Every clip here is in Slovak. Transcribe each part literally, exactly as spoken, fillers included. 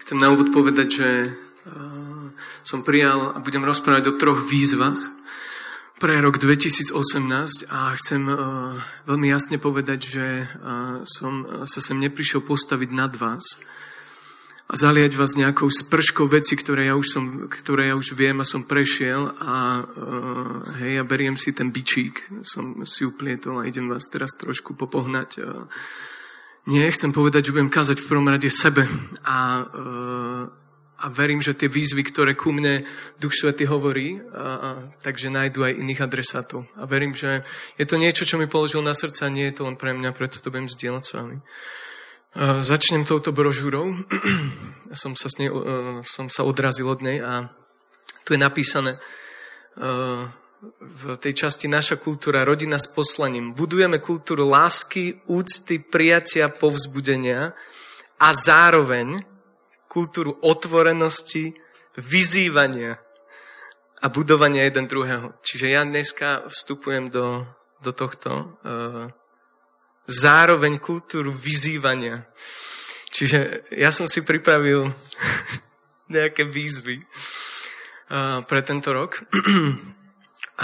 Chcem na úvod povedať, že uh, som prijal a budem rozprávať o troch výzvach pre rok dvetisícosemnásť a chcem uh, veľmi jasne povedať, že uh, som sa sem neprišiel postaviť nad vás a zaliať vás nejakou sprškou veci, ktoré ja už, som, ktoré ja už viem a som prešiel a uh, hej, ja beriem si ten bičík, som si uplietol a idem vás teraz trošku popohnať. Uh, nie, chcem povedať, že budem kázať v prvom rade sebe a, uh, a verím, že tie výzvy, ktoré ku mne Duch Svätý hovorí, a, a, takže nájdu aj iných adresátov. A verím, že je to niečo, čo mi položil na srdce a nie je to len pre mňa, preto to budem zdieľať s vami. Uh, začnem touto brožúrou. som, sa s nej, uh, som sa odrazil od nej a tu je napísané uh, v tej časti Naša kultúra, rodina s poslaním. Budujeme kultúru lásky, úcty, prijatia, povzbudenia a zároveň kultúru otvorenosti, vyzývania a budovania jeden druhého. Čiže ja dneska vstupujem do, do tohto uh, zároveň kultúru vyzývania. Čiže ja som si pripravil nejaké výzvy uh, pre tento rok. A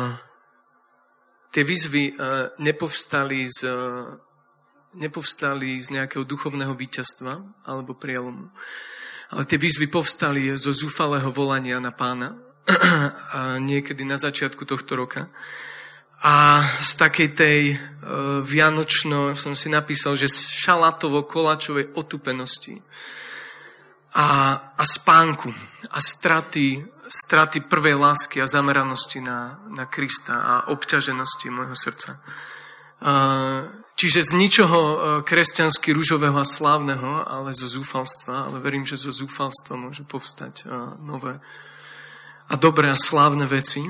tie výzvy uh, nepovstali z, uh, nepovstali z nejakého duchovného víťazstva alebo prielomu. Ale tie výzvy povstali zo zúfalého volania na Pána a niekedy na začiatku tohto roka. A z takej tej uh, vianočno, som si napísal, že z šalátovo-koláčovej otupenosti a, a spánku a straty, straty prvej lásky a zameranosti na, na Krista a obťaženosti môjho srdca. Uh, čiže z ničoho uh, kresťansky ružového a slávneho, ale zo zúfalstva, ale verím, že zo zúfalstva môžu povstať uh, nové a dobré a slávne veci.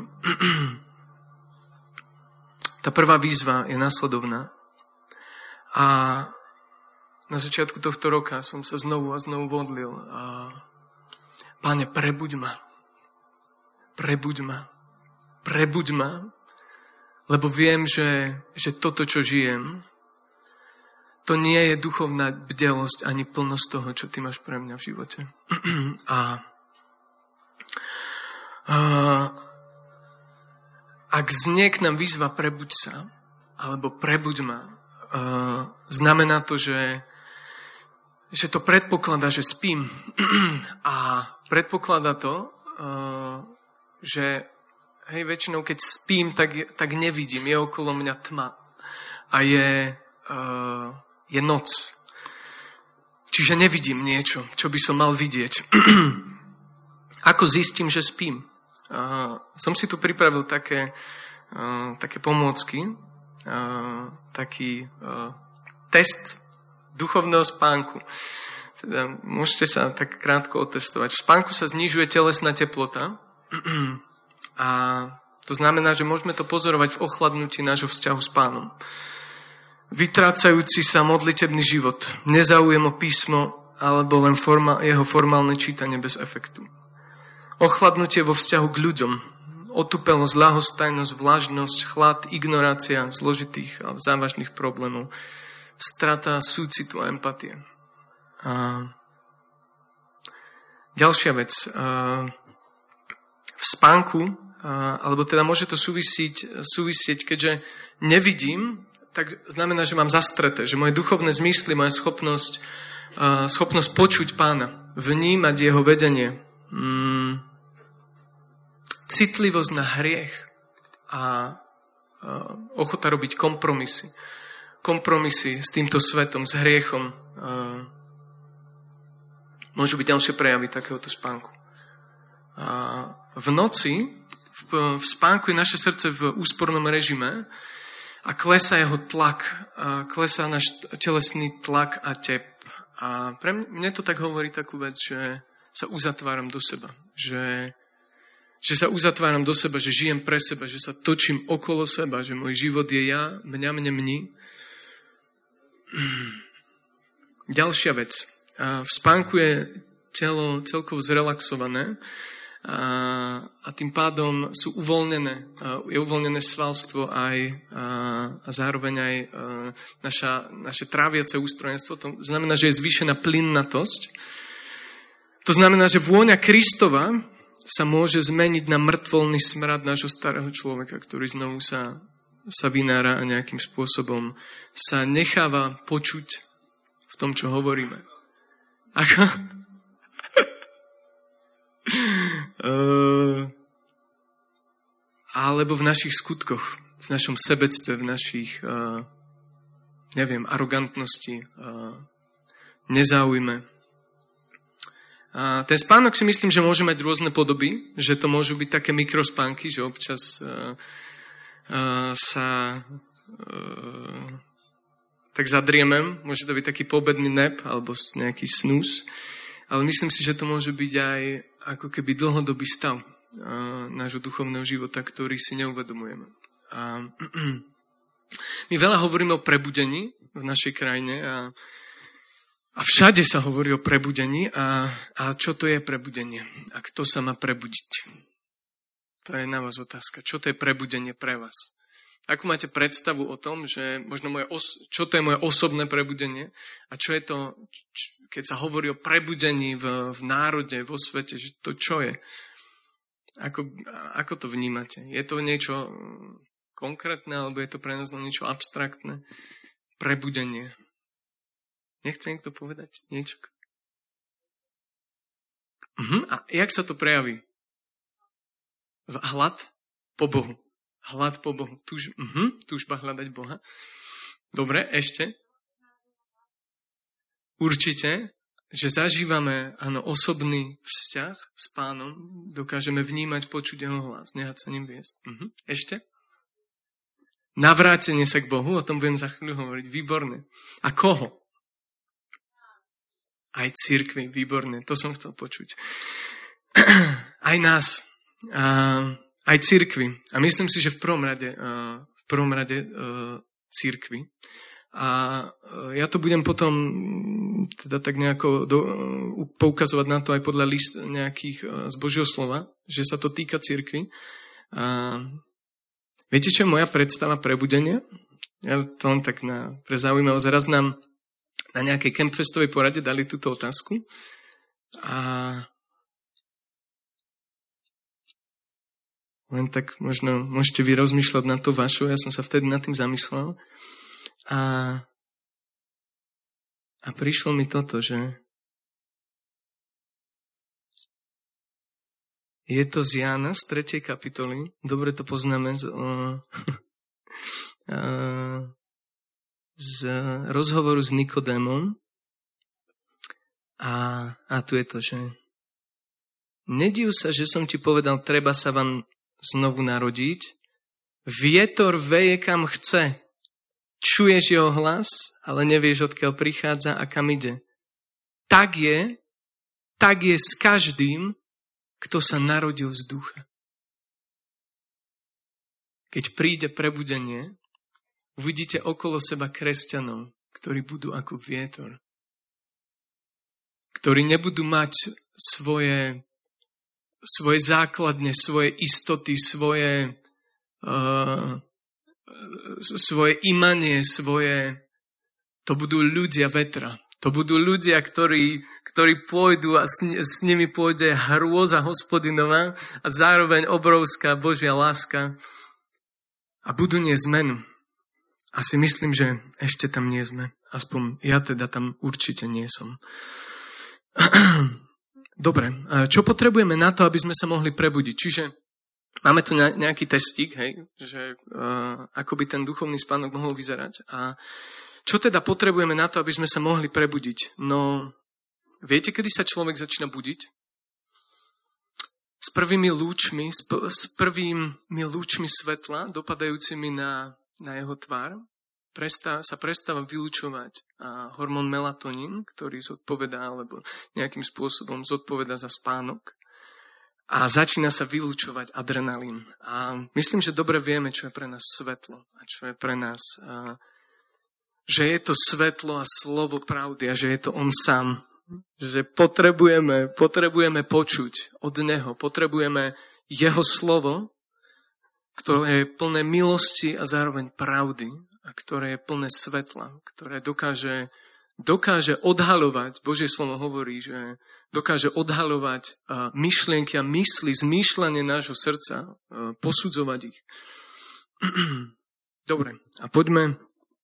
Tá prvá výzva je následovná. A na začiatku tohto roka som sa znovu a znovu modlil. A Páne, prebuď ma. Prebuď ma. Prebuď ma. Lebo viem, že, že toto, čo žijem, to nie je duchovná bdelosť ani plnosť toho, čo ty máš pre mňa v živote. A, a ak znie k nám výzva prebuď sa, alebo prebuď ma, uh, znamená to, že, že to predpokladá, že spím. A predpokladá to, uh, že hej, väčšinou keď spím, tak, tak nevidím. Je okolo mňa tma. A je, uh, je noc. Čiže nevidím niečo, čo by som mal vidieť. Ako zistím, že spím? Uh, som si tu pripravil také, uh, také pomôcky, uh, taký uh, test duchovného spánku. Teda môžete sa tak krátko otestovať. V spánku sa znižuje telesná teplota a to znamená, že môžeme to pozorovať v ochladnutí nášho vzťahu s Pánom. Vytrácajúci sa modlitebný život, nezáujem o písmo alebo len forma, jeho formálne čítanie bez efektu. Ochladnutie vo vzťahu k ľuďom, otupelosť, ľahostajnosť, vlažnosť, chlad, ignorácia zložitých a závažných problémov, strata súcitu a empatie. A ďalšia vec. V spánku, alebo teda môže to súvisieť, súvisieť, keďže nevidím, tak znamená, že mám zastreté, že moje duchovné zmysly, moja schopnosť, schopnosť počuť Pána, vnímať jeho vedenie, mm, citlivosť na hriech a ochota robiť kompromisy. Kompromisy s týmto svetom, s hriechom. Môžu byť ďalšie prejavy takéhoto spánku. V noci, v spánku je naše srdce v úspornom režime a klesá jeho tlak, klesá náš telesný tlak a tep. A pre mňa to tak hovorí takú vec, že sa uzatváram do seba. Že Že sa uzatváram do seba, že žijem pre seba, že sa točím okolo seba, že môj život je ja, mňa, mne, mni. Ďalšia vec. V spánku je telo celkovo zrelaxované a, a tým pádom sú uvoľnené, je uvoľnené svalstvo aj a, a zároveň aj a, naša, naše tráviace ústrojenstvo. To znamená, že je zvýšená plynnatosť To znamená, že vôňa Kristova sa môže zmeniť na mŕtvolný smrad nášho starého človeka, ktorý znovu sa, sa vynára a nejakým spôsobom sa necháva počuť v tom, čo hovoríme. Ako? uh, alebo v našich skutkoch, v našom sebectve, v našich, uh, neviem, arogantnosti, uh, nezáujme. A ten spánok si myslím, že môže mať rôzne podoby, že to môžu byť také mikrospánky, že občas uh, uh, sa uh, tak zadriemem, môže to byť taký poobedný nap alebo nejaký snooze, ale myslím si, že to môže byť aj ako keby dlhodobý stav uh, nášho duchovného života, ktorý si neuvedomujeme. A my veľa hovoríme o prebudení v našej krajine a A všade sa hovorí o prebudení a, a čo to je prebudenie? A kto sa má prebudiť? To je na vás otázka. Čo to je prebudenie pre vás? Ako máte predstavu o tom, že možno moje os- čo to je moje osobné prebudenie a čo je to, č- keď sa hovorí o prebudení v, v národe, vo svete, že to čo je? Ako, ako to vnímate? Je to niečo konkrétne alebo je to pre nás niečo abstraktné? Prebudenie. Nechce niekto povedať niečo? Uh-huh. A jak sa to prejaví? Hlad po Bohu. Hlad po Bohu. Túž, uh-huh. Túžba hľadať Boha. Dobre, ešte? Určite, že zažívame áno, osobný vzťah s Pánom. Dokážeme vnímať, počuť jeho hlas. Nehať sa ním viesť. Uh-huh. Ešte? Navrátenie sa k Bohu. O tom budem za chvíľu hovoriť. Výborné. A koho? Aj cirkvi, výborné, to som chcel počuť. Aj nás, aj cirkvi. A myslím si, že v prvom rade, v prvom rade cirkvi. A ja to budem potom teda tak nejako do, poukazovať na to aj podľa list nejakých z Božieho slova, že sa to týka cirkvi. A viete, čo je moja predstava prebudenia? Ja to len tak na, pre zaujímavosť. Raz nám na nejakej campfestovej porade dali túto otázku a len tak možno môžete vy rozmýšľať na to vašu, ja som sa vtedy nad tým zamyslel a, a prišlo mi toto, že je to z Jána z tretej kapitoly, dobre to poznáme z, o, a, z rozhovoru s Nikodémom a, a tu je to, že nediv sa, že som ti povedal, treba sa vám znovu narodiť. Vietor veje kam chce. Čuješ jeho hlas, ale nevieš, odkiaľ prichádza a kam ide. Tak je, tak je s každým, kto sa narodil z ducha. Keď príde prebudenie, uvidíte okolo seba kresťanov, ktorí budú ako vietor. Ktorí nebudú mať svoje, svoje základne, svoje istoty, svoje, uh, svoje imanie, svoje... To budú ľudia vetra. To budú ľudia, ktorí, ktorí pôjdu a s, s nimi pôjde hrôza Hospodinová a zároveň obrovská Božia láska a budú nie zmenu. A si myslím, že ešte tam nie sme. Aspoň ja teda tam určite nie som. Dobre, čo potrebujeme na to, aby sme sa mohli prebudiť? Čiže máme tu nejaký testík, hej, že uh, ako by ten duchovný spánok mohol vyzerať. A čo teda potrebujeme na to, aby sme sa mohli prebudiť? No, viete, kedy sa človek začína budiť? S prvými lúčmi, s, p- s prvými lúčmi svetla, dopadajúcimi na na jeho tvár, prestá, sa prestáva vylučovať a hormón melatonín, ktorý zodpovedá, alebo nejakým spôsobom zodpovedá za spánok a začína sa vylučovať adrenalín. A myslím, že dobre vieme, čo je pre nás svetlo a čo je pre nás, a, že je to svetlo a slovo pravdy a že je to on sám. Že potrebujeme, potrebujeme počuť od neho, potrebujeme jeho slovo, ktoré je plné milosti a zároveň pravdy a ktoré je plné svetla, ktoré dokáže dokáže odhaľovať, Božie slovo hovorí, že dokáže odhaľovať myšlienky a mysli, zmýšľanie nášho srdca, posudzovať ich. Dobre, a poďme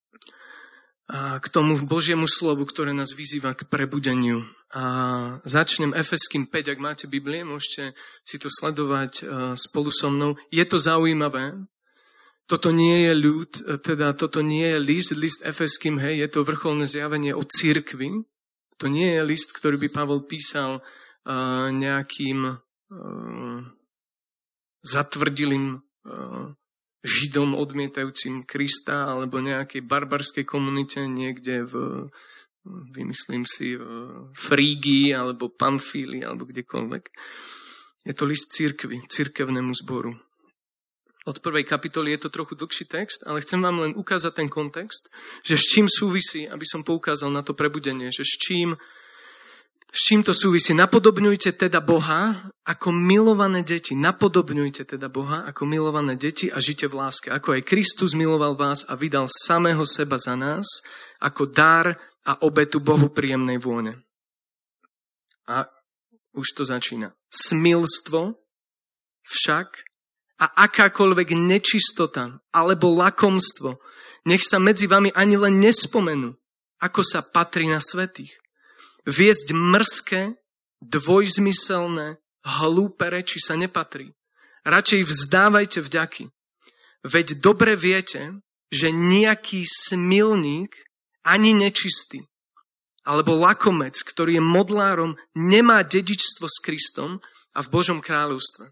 k tomu Božiemu slovu, ktoré nás vyzýva k prebudeniu. A začnem Efeským päť, ak máte Biblie, môžete si to sledovať spolu so mnou. Je to zaujímavé. Toto nie je ľud, teda toto nie je list, list Efeským, hej, je to vrcholné zjavenie o cirkvi. To nie je list, ktorý by Pavol písal uh, nejakým uh, zatvrdilým uh, Židom odmietajúcim Krista alebo nejakej barbarskej komunite niekde v, vymyslím si, v Frígii alebo Pamfílii alebo kdekoľvek. Je to list cirkvi, cirkevnému zboru. Od prvej kapitoly je to trochu dlhší text, ale chcem vám len ukázať ten kontext, že s čím súvisí, aby som poukázal na to prebudenie, že s čím, s čím to súvisí. Napodobňujte teda Boha ako milované deti. Napodobňujte teda Boha ako milované deti a žite v láske. Ako aj Kristus miloval vás a vydal samého seba za nás, ako dar a obetu Bohu príjemnej vône. A už to začína. Smilstvo však a akákoľvek nečistota alebo lakomstvo, nech sa medzi vami ani len nespomenú, ako sa patrí na svätých. Viesť mrzké, dvojzmyselné, hlúpe reči sa nepatrí. Radšej vzdávajte vďaky. Veď dobre viete, že nejaký smilník, ani nečistý, alebo lakomec, ktorý je modlárom, nemá dedičstvo s Kristom a v Božom kráľovstve.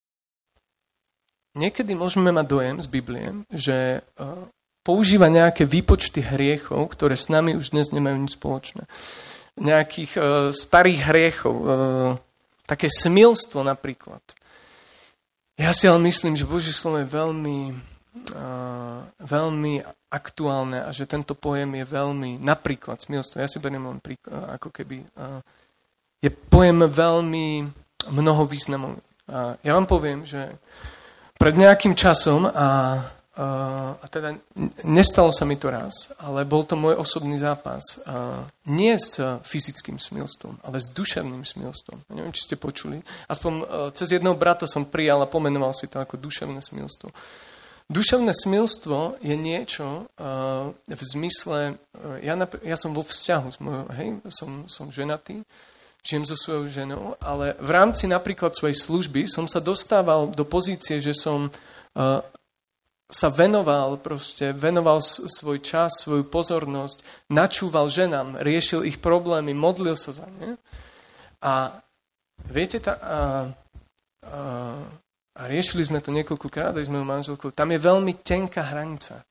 Niekedy môžeme mať dojem z Biblie, že používa nejaké výpočty hriechov, ktoré s nami už dnes nemajú nič spoločné. Nejakých uh, starých hriechov, uh, také smilstvo napríklad. Ja si ale myslím, že Božie slovo je veľmi, uh, veľmi aktuálne a že tento pojem je veľmi, napríklad smilstvo, ja si beriem len príklad, uh, ako keby, uh, je pojem veľmi mnoho významov. Uh, ja vám poviem, že pred nejakým časom, a, a, a teda nestalo sa mi to raz, ale bol to môj osobný zápas. A nie s fyzickým smilstvom, ale s duševným smilstvom. Ja neviem, či ste počuli. Aspoň cez jedného brata som prijal a pomenoval si to ako duševné smilstvo. Duševné smilstvo je niečo uh, v zmysle, uh, ja, nap- ja som vo vzťahu s mojou, hej, som, som ženatý, žijem so svojou ženou, ale v rámci napríklad svojej služby som sa dostával do pozície, že som uh, sa venoval, proste venoval svoj čas, svoju pozornosť, načúval ženám, riešil ich problémy, modlil sa za ne. A viete, tá, a, a, a riešili sme to niekoľkokrát aj s mojou manželkou, tam je veľmi tenká hranica,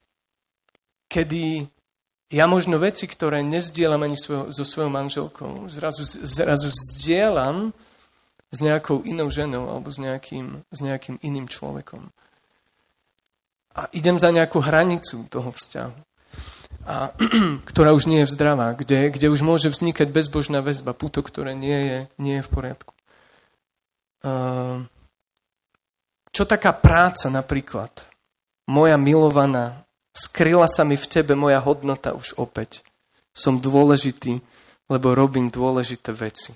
kedy ja možno veci, ktoré nezdielam ani svojo, so svojou manželkou, zrazu, zrazu zdieľam s nejakou inou ženou alebo s nejakým, s nejakým iným človekom. A idem za nejakú hranicu toho vzťahu, a, ktorá už nie je zdravá, kde, kde už môže vznikať bezbožná väzba, puto, ktoré nie je, nie je v poriadku. Uh, čo taká práca napríklad? Moja milovaná, skryla sa mi v tebe moja hodnota už opäť. Som dôležitý, lebo robím dôležité veci.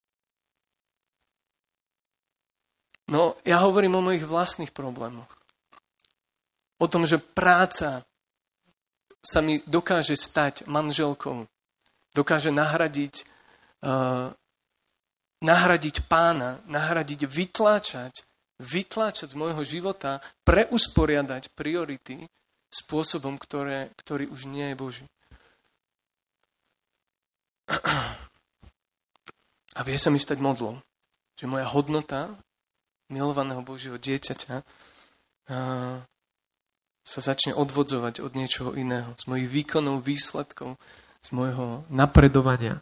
No, ja hovorím o mojich vlastných problémoch. O tom, že práca sa mi dokáže stať manželkou. Dokáže nahradiť, uh, nahradiť pána, nahradiť, vytláčať, vytláčať z môjho života, preusporiadať priority spôsobom, ktoré, ktorý už nie je Boží. A vie sa mi stať modlou, že moja hodnota milovaného Božieho dieťaťa sa začne odvodzovať od niečoho iného, z mojich výkonov, výsledkov, z môjho napredovania.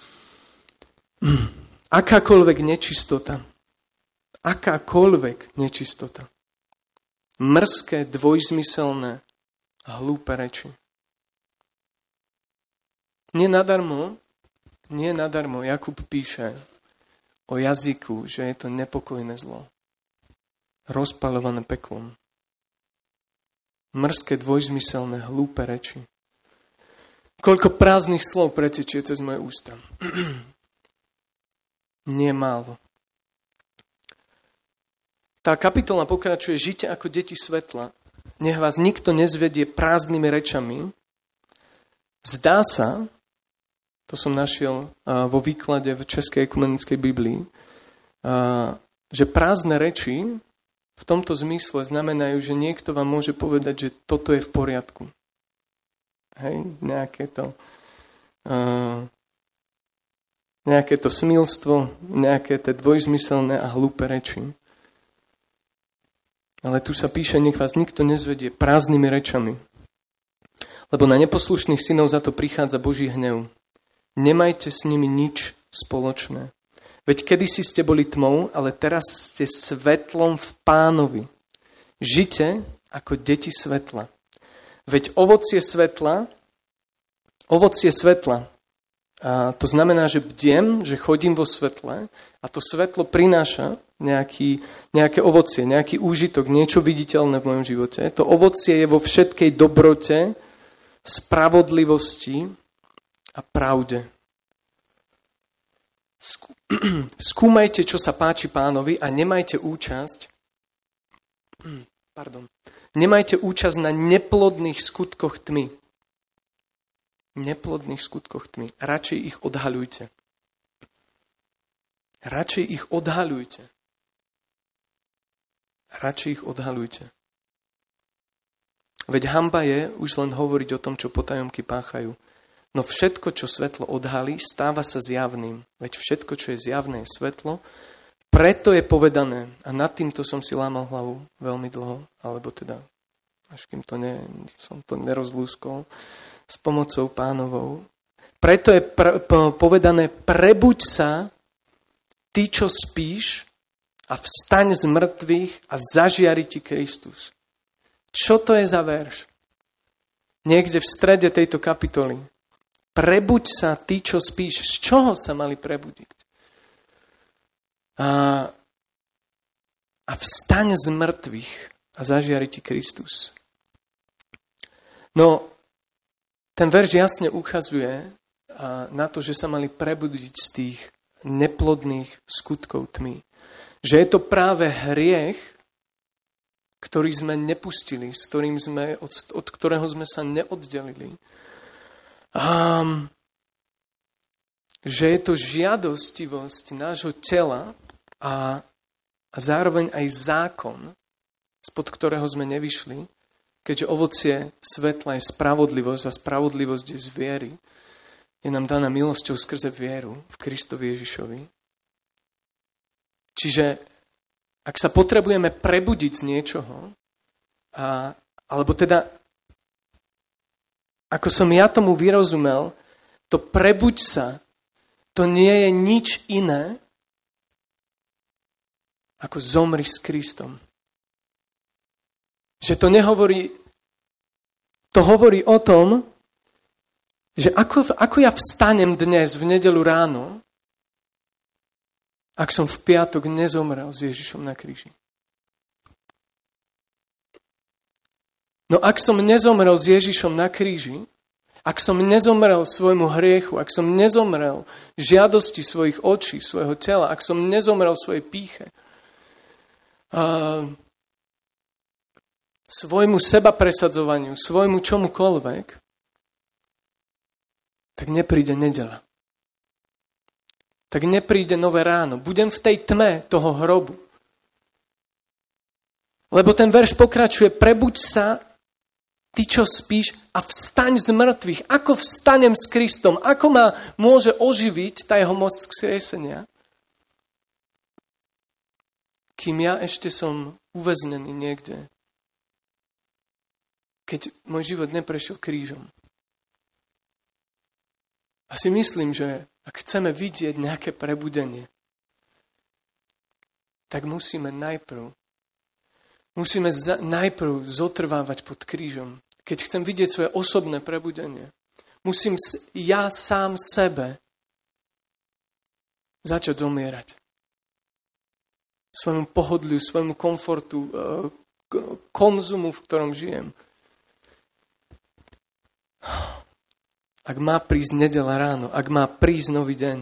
Akákoľvek nečistota, akákoľvek nečistota, mrzké, dvojzmyselné, hlúpe reči. Nie nadarmo, nie nadarmo Jakub píše o jazyku, že je to nepokojné zlo. Rozpaľované peklom. Mrzké, dvojzmyselné, hlúpe reči. Koľko prázdnych slov pretečie cez moje ústa. Nie málo. Tá kapitola pokračuje: žite ako deti svetla. Nech vás nikto nezvedie prázdnymi rečami. Zdá sa, to som našiel vo výklade v Českej ekumenickej Biblii, že prázdne reči v tomto zmysle znamenajú, že niekto vám môže povedať, že toto je v poriadku. Hej, nejaké to uh, nejaké to smilstvo, nejaké tie dvojzmyselné a hlúpe reči. Ale tu sa píše: nech vás nikto nezvedie prázdnymi rečami, lebo na neposlušných synov za to prichádza Boží hnev. Nemajte s nimi nič spoločné. Veď kedysi ste boli tmou, ale teraz ste svetlom v Pánovi. Žite ako deti svetla. Veď ovocie svetla, ovocie svetla, a to znamená, že bdiem, že chodím vo svetle a to svetlo prináša nejaký, nejaké ovocie, nejaký úžitok, niečo viditeľné v mojom živote. To ovocie je vo všetkej dobrote, spravodlivosti a pravde. Skúmajte, čo sa páči Pánovi a nemajte účasť pardon, nemajte účasť na neplodných skutkoch tmy. Neplodných skutkoch tmy. Radšej ich odhaľujte. Radšej ich odhaľujte. Radšej ich odhaľujte. Veď hanba je už len hovoriť o tom, čo potajomky páchajú. No všetko, čo svetlo odhalí, stáva sa zjavným. Veď všetko, čo je zjavné, je svetlo. Preto je povedané, a nad týmto som si lámal hlavu veľmi dlho, alebo teda, až kým to ne, som to nerozlúskol, s pomocou Pánovou. Preto je pr- p- povedané: prebuď sa, ty, čo spíš, a vstaň z mŕtvych a zažiari ti Kristus. Čo to je za verš? Niekde v strede tejto kapitoly. Prebuď sa, ty, čo spíš. Z čoho sa mali prebudiť? A, a vstaň z mŕtvych a zažiari ti Kristus. No, ten verš jasne ukazuje na to, že sa mali prebudiť z tých neplodných skutkov tmy. Že je to práve hriech, ktorý sme nepustili, s ktorým sme, od, od ktorého sme sa neoddelili. Um, že je to žiadostivosť nášho tela a, a zároveň aj zákon, spod ktorého sme nevyšli, keďže ovocie svetla je spravodlivosť a spravodlivosť je z viery, je nám daná milosťou skrze vieru v Kristovi Ježišovi. Čiže ak sa potrebujeme prebudiť z niečoho, a, alebo teda, ako som ja tomu vyrozumel, to prebuď sa, to nie je nič iné, ako zomri s Kristom. Že to nehovorí, to hovorí o tom, že ako, ako ja vstanem dnes v nedeľu ráno, ak som v piatok nezomrel s Ježišom na kríži. No ak som nezomrel s Ježišom na kríži, ak som nezomrel svojmu hriechu, ak som nezomrel žiadosti svojich očí, svojho tela, ak som nezomrel svojej pýche, a svojmu seba presadzovaniu, svojmu čomukoľvek, tak nepríde nedeľa. Tak nepríde nové ráno. Budem v tej tme toho hrobu. Lebo ten verš pokračuje: prebuď sa, ty, čo spíš, a vstaň z mŕtvych. Ako vstanem s Kristom? Ako ma môže oživiť tá jeho moc vzkriesenia? Kým ja ešte som uväznený niekde. Keď môj život neprešiel krížom. A si myslím, že ak chceme vidieť nejaké prebudenie, tak musíme najprv, musíme za, najprv zotrvávať pod krížom. Keď chcem vidieť svoje osobné prebudenie, musím ja sám sebe začať zomierať. Svojmu pohodliu, svojmu komfortu, konzumu, v ktorom žijem. Ak má prísť nedeľa ráno, ak má prísť nový deň.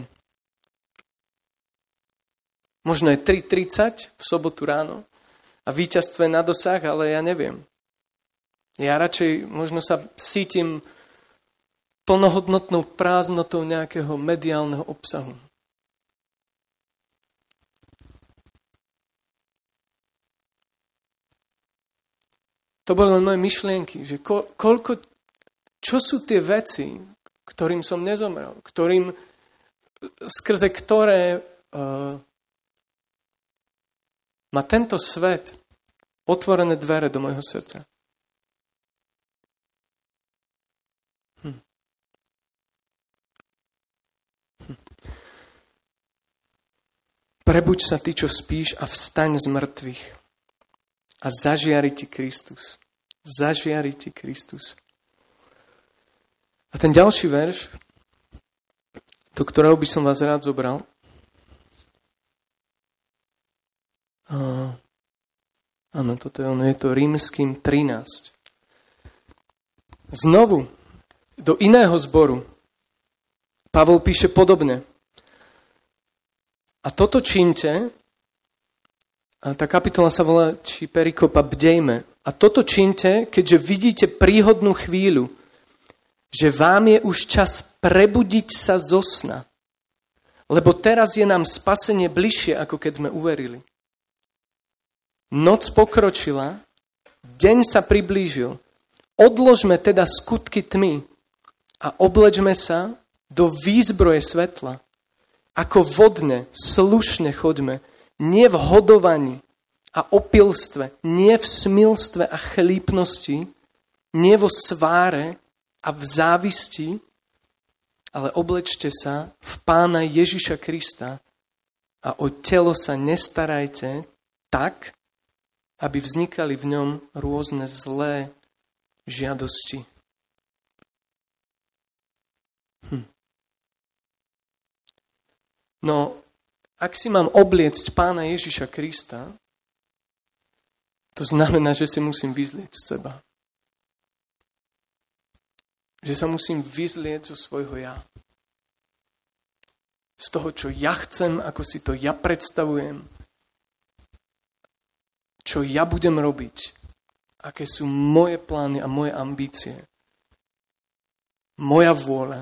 Možno je tri tridsať v sobotu ráno a víťazstvo je na dosah, ale ja neviem. Ja radšej možno sa cítim plnohodnotnou prázdnotou nejakého mediálneho obsahu. To boli len moje myšlienky, že ko, koľko, čo sú tie veci, ktorým som nezomrel, ktorým, skrze ktoré uh, má tento svet otvorené dvere do môjho srdca. Hm. Hm. Prebuď sa ty, čo spíš, a vstaň z mŕtvych. A zažiari ti Kristus. Zažiari ti Kristus. A ten ďalší verš, do ktorého by som vás rád zobral, uh, áno, toto je ono, je to Rímskym trinásť. Znovu, do iného zboru, Pavol píše podobne. A toto čínte, a tá kapitola sa volá, či perikopa, bdejme. A toto čínte, keďže vidíte príhodnú chvíľu, že vám je už čas prebudiť sa zo sna. Lebo teraz je nám spasenie bližšie, ako keď sme uverili. Noc pokročila, deň sa priblížil. Odložme teda skutky tmy a oblečme sa do výzbroje svetla. Ako vodne, slušne choďme, nie v hodovaní a opilstve, nie v smilstve a chlípnosti, nie vo sváre a v závisti, ale oblečte sa v Pána Ježiša Krista a o telo sa nestarajte tak, aby vznikali v ňom rôzne zlé žiadosti. Hm. No, ak si mám obliecť Pána Ježiša Krista, to znamená, že si musím vyzlieť z seba. Že sa musím vyzlieť zo svojho ja. Z toho, čo ja chcem, ako si to ja predstavujem. Čo ja budem robiť. Aké sú moje plány a moje ambície. Moja vôľa.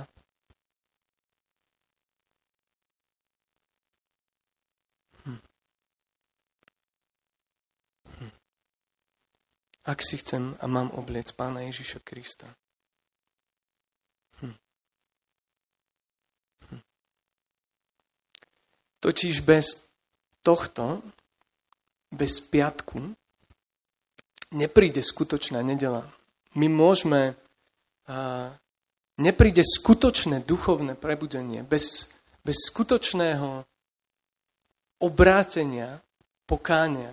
Ak si chcem a mám obliec Pána Ježiša Krista. Hm. Hm. Totiž bez tohto, bez piatku, nepríde skutočná nedeľa. My môžeme, a, nepríde skutočné duchovné prebudenie. Bez, bez skutočného obrátenia, pokánia,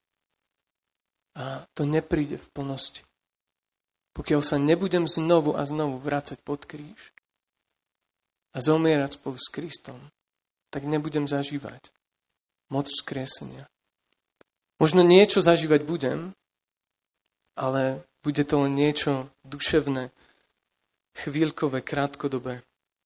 a to nepríde v plnosti. Pokiaľ sa nebudem znovu a znovu vrácať pod kríž a zomierať spolu s Kristom, tak nebudem zažívať moc vzkriesenia. Možno niečo zažívať budem, ale bude to len niečo duševné, chvíľkové, krátkodobé,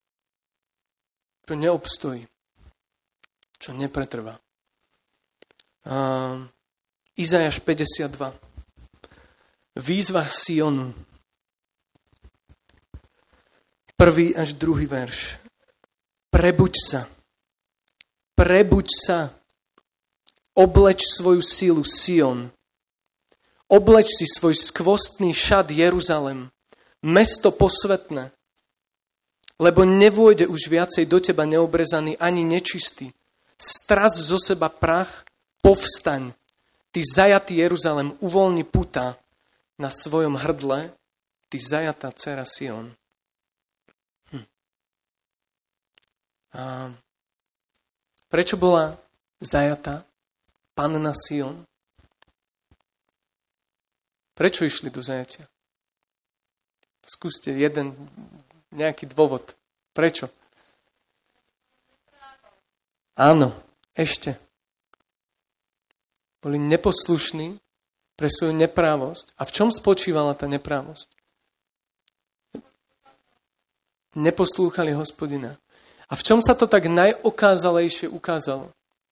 čo neobstojí, čo nepretrvá. A Izajáš päťdesiatdva. Výzva Sionu. Prvý až druhý verš. Prebuď sa. Prebuď sa. Obleč svoju silu, Sion. Obleč si svoj skvostný šat, Jeruzalem. Mesto posvetné. Lebo nevôjde už viacej do teba neobrezaný ani nečistý. Stras zo seba prach, povstaň. Ty zajatý Jeruzalem, uvoľni puta na svojom hrdle, ty zajatá dcera Sion. Hm. A prečo bola zajatá panna Sion? Prečo išli do zajatia? Skúste jeden, nejaký dôvod. Prečo? Áno, ešte. Boli neposlušní pre svoju neprávosť. A v čom spočívala tá neprávosť? neposlúchali Hospodina. A v čom sa to tak najokázalejšie ukázalo?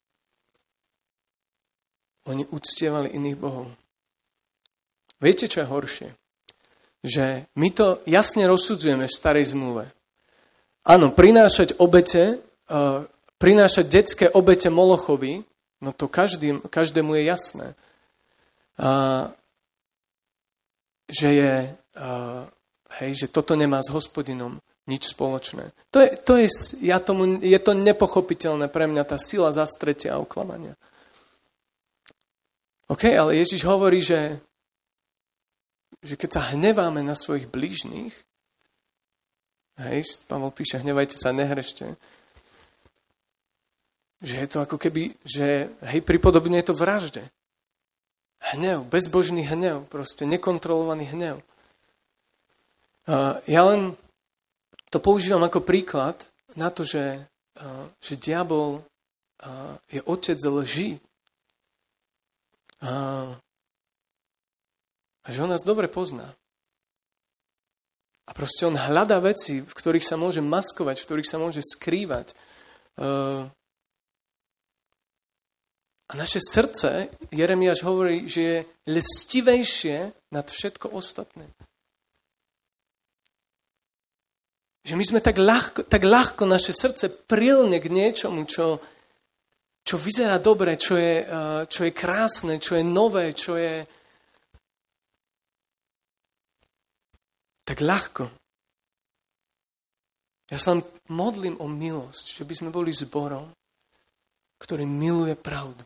Oni uctievali iných bohov. Viete, čo je horšie? Že my to jasne rozsudzujeme v starej zmluve. Áno, prinášať obete, uh, prinášať detské obete Molochovi, no to každý, každému je jasné. Uh, že je, uh, hej, že toto nemá s Hospodinom nič spoločné. To je, to je, ja tomu, je to nepochopiteľné pre mňa, tá sila zastretia a oklamania. OK, ale Ježiš hovorí, že, že keď sa hneváme na svojich blížnych, hej, Pavol píše, hnevajte sa, nehrešte, že je to ako keby, že hej, pripodobne je to vražde. Hnev, bezbožný hnev, proste nekontrolovaný hnev. Uh, ja len to používam ako príklad na to, že, uh, že diabol uh, je otec lži. Uh, a že on nás dobre pozná. A proste on hľadá veci, v ktorých sa môže maskovať, v ktorých sa môže skrývať. Uh, A naše srdce, Jeremiáš hovorí, že je lestivejšie nad všetko ostatné. Že my sme tak ľahko, tak ľahko naše srdce prilne k niečomu, čo, čo vyzerá dobre, čo je, čo je krásne, čo je nové, čo je tak ľahko. Ja sa len modlím o milosť, že by sme boli zborom, ktorý miluje pravdu.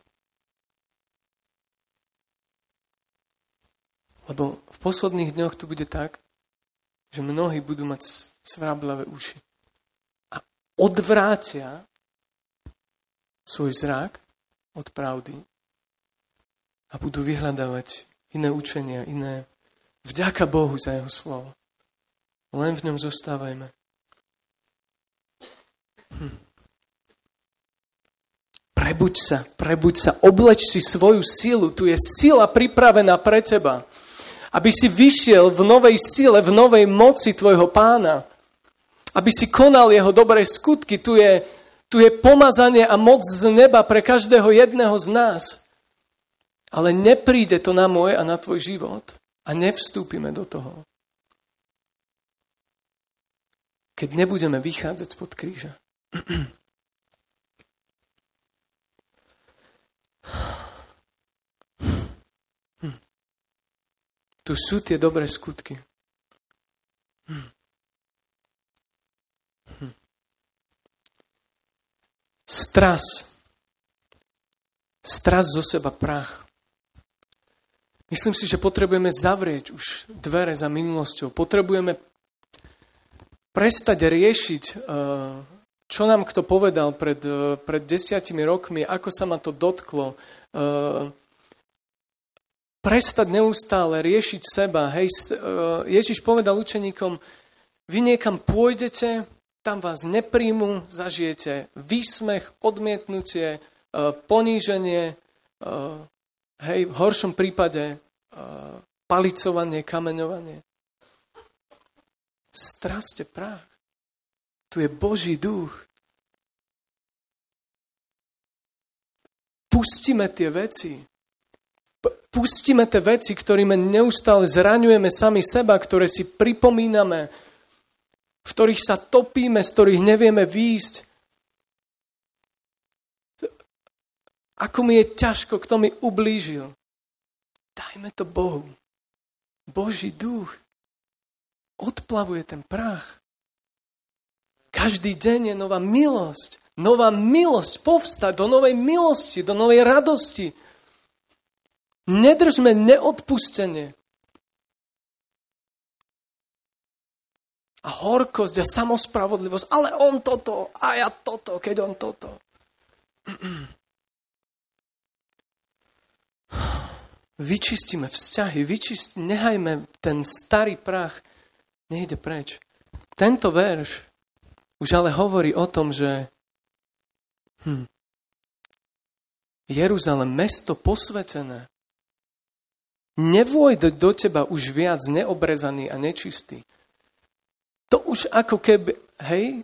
Lebo v posledných dňoch to bude tak, že mnohí budú mať svráblavé uši. A odvrátia svoj zrak od pravdy a budú vyhľadávať iné učenia, iné. Vďaka Bohu za jeho slovo. Len v ňom zostávajme. Hm. Prebuď sa, prebuď sa, obleč si svoju silu. Tu je sila pripravená pre teba. Aby si vyšiel v novej sile, v novej moci tvojho pána. Aby si konal jeho dobré skutky. Tu je, tu je pomazanie a moc z neba pre každého jedného z nás. Ale nepríde to na môj a na tvoj život. A nevstúpime do toho. Keď nebudeme vychádzať spod kríža. Hm. Tu sú tie dobré skutky. Hm. Hm. Stras. Stras zo seba prach. Myslím si, že potrebujeme zavrieť už dvere za minulosťou. Potrebujeme prestať riešiť, čo nám kto povedal pred, pred desiatimi rokmi, ako sa ma to dotklo. Prestať neustále riešiť seba. Hej, Ježiš povedal učeníkom, vy niekam pôjdete, tam vás nepríjmu, zažijete výsmech, odmietnutie, poníženie, hej, v horšom prípade palicovanie, kameňovanie. Straste prach. Tu je Boží duch. Pustíme tie veci. Pustíme tie veci, ktorými neustále zraňujeme sami seba, ktoré si pripomíname, v ktorých sa topíme, z ktorých nevieme výjsť. Ako mi je ťažko, kto mi ublížil. Dajme to Bohu. Boží duch odplavuje ten prach. Každý deň je nová milosť. Nová milosť povstať do novej milosti, do novej radosti. Nedržme neodpustenie. A horkosť a samospravodlivosť. Ale on toto a ja toto, keď on toto. Vyčistíme vzťahy, vyčist... nehajme ten starý prach, nejde preč. Tento verš už ale hovorí o tom, že hm, Jeruzalém, mesto posvätené, nevôjde do teba už viac neobrezaný a nečistý. to už ako keby, hej,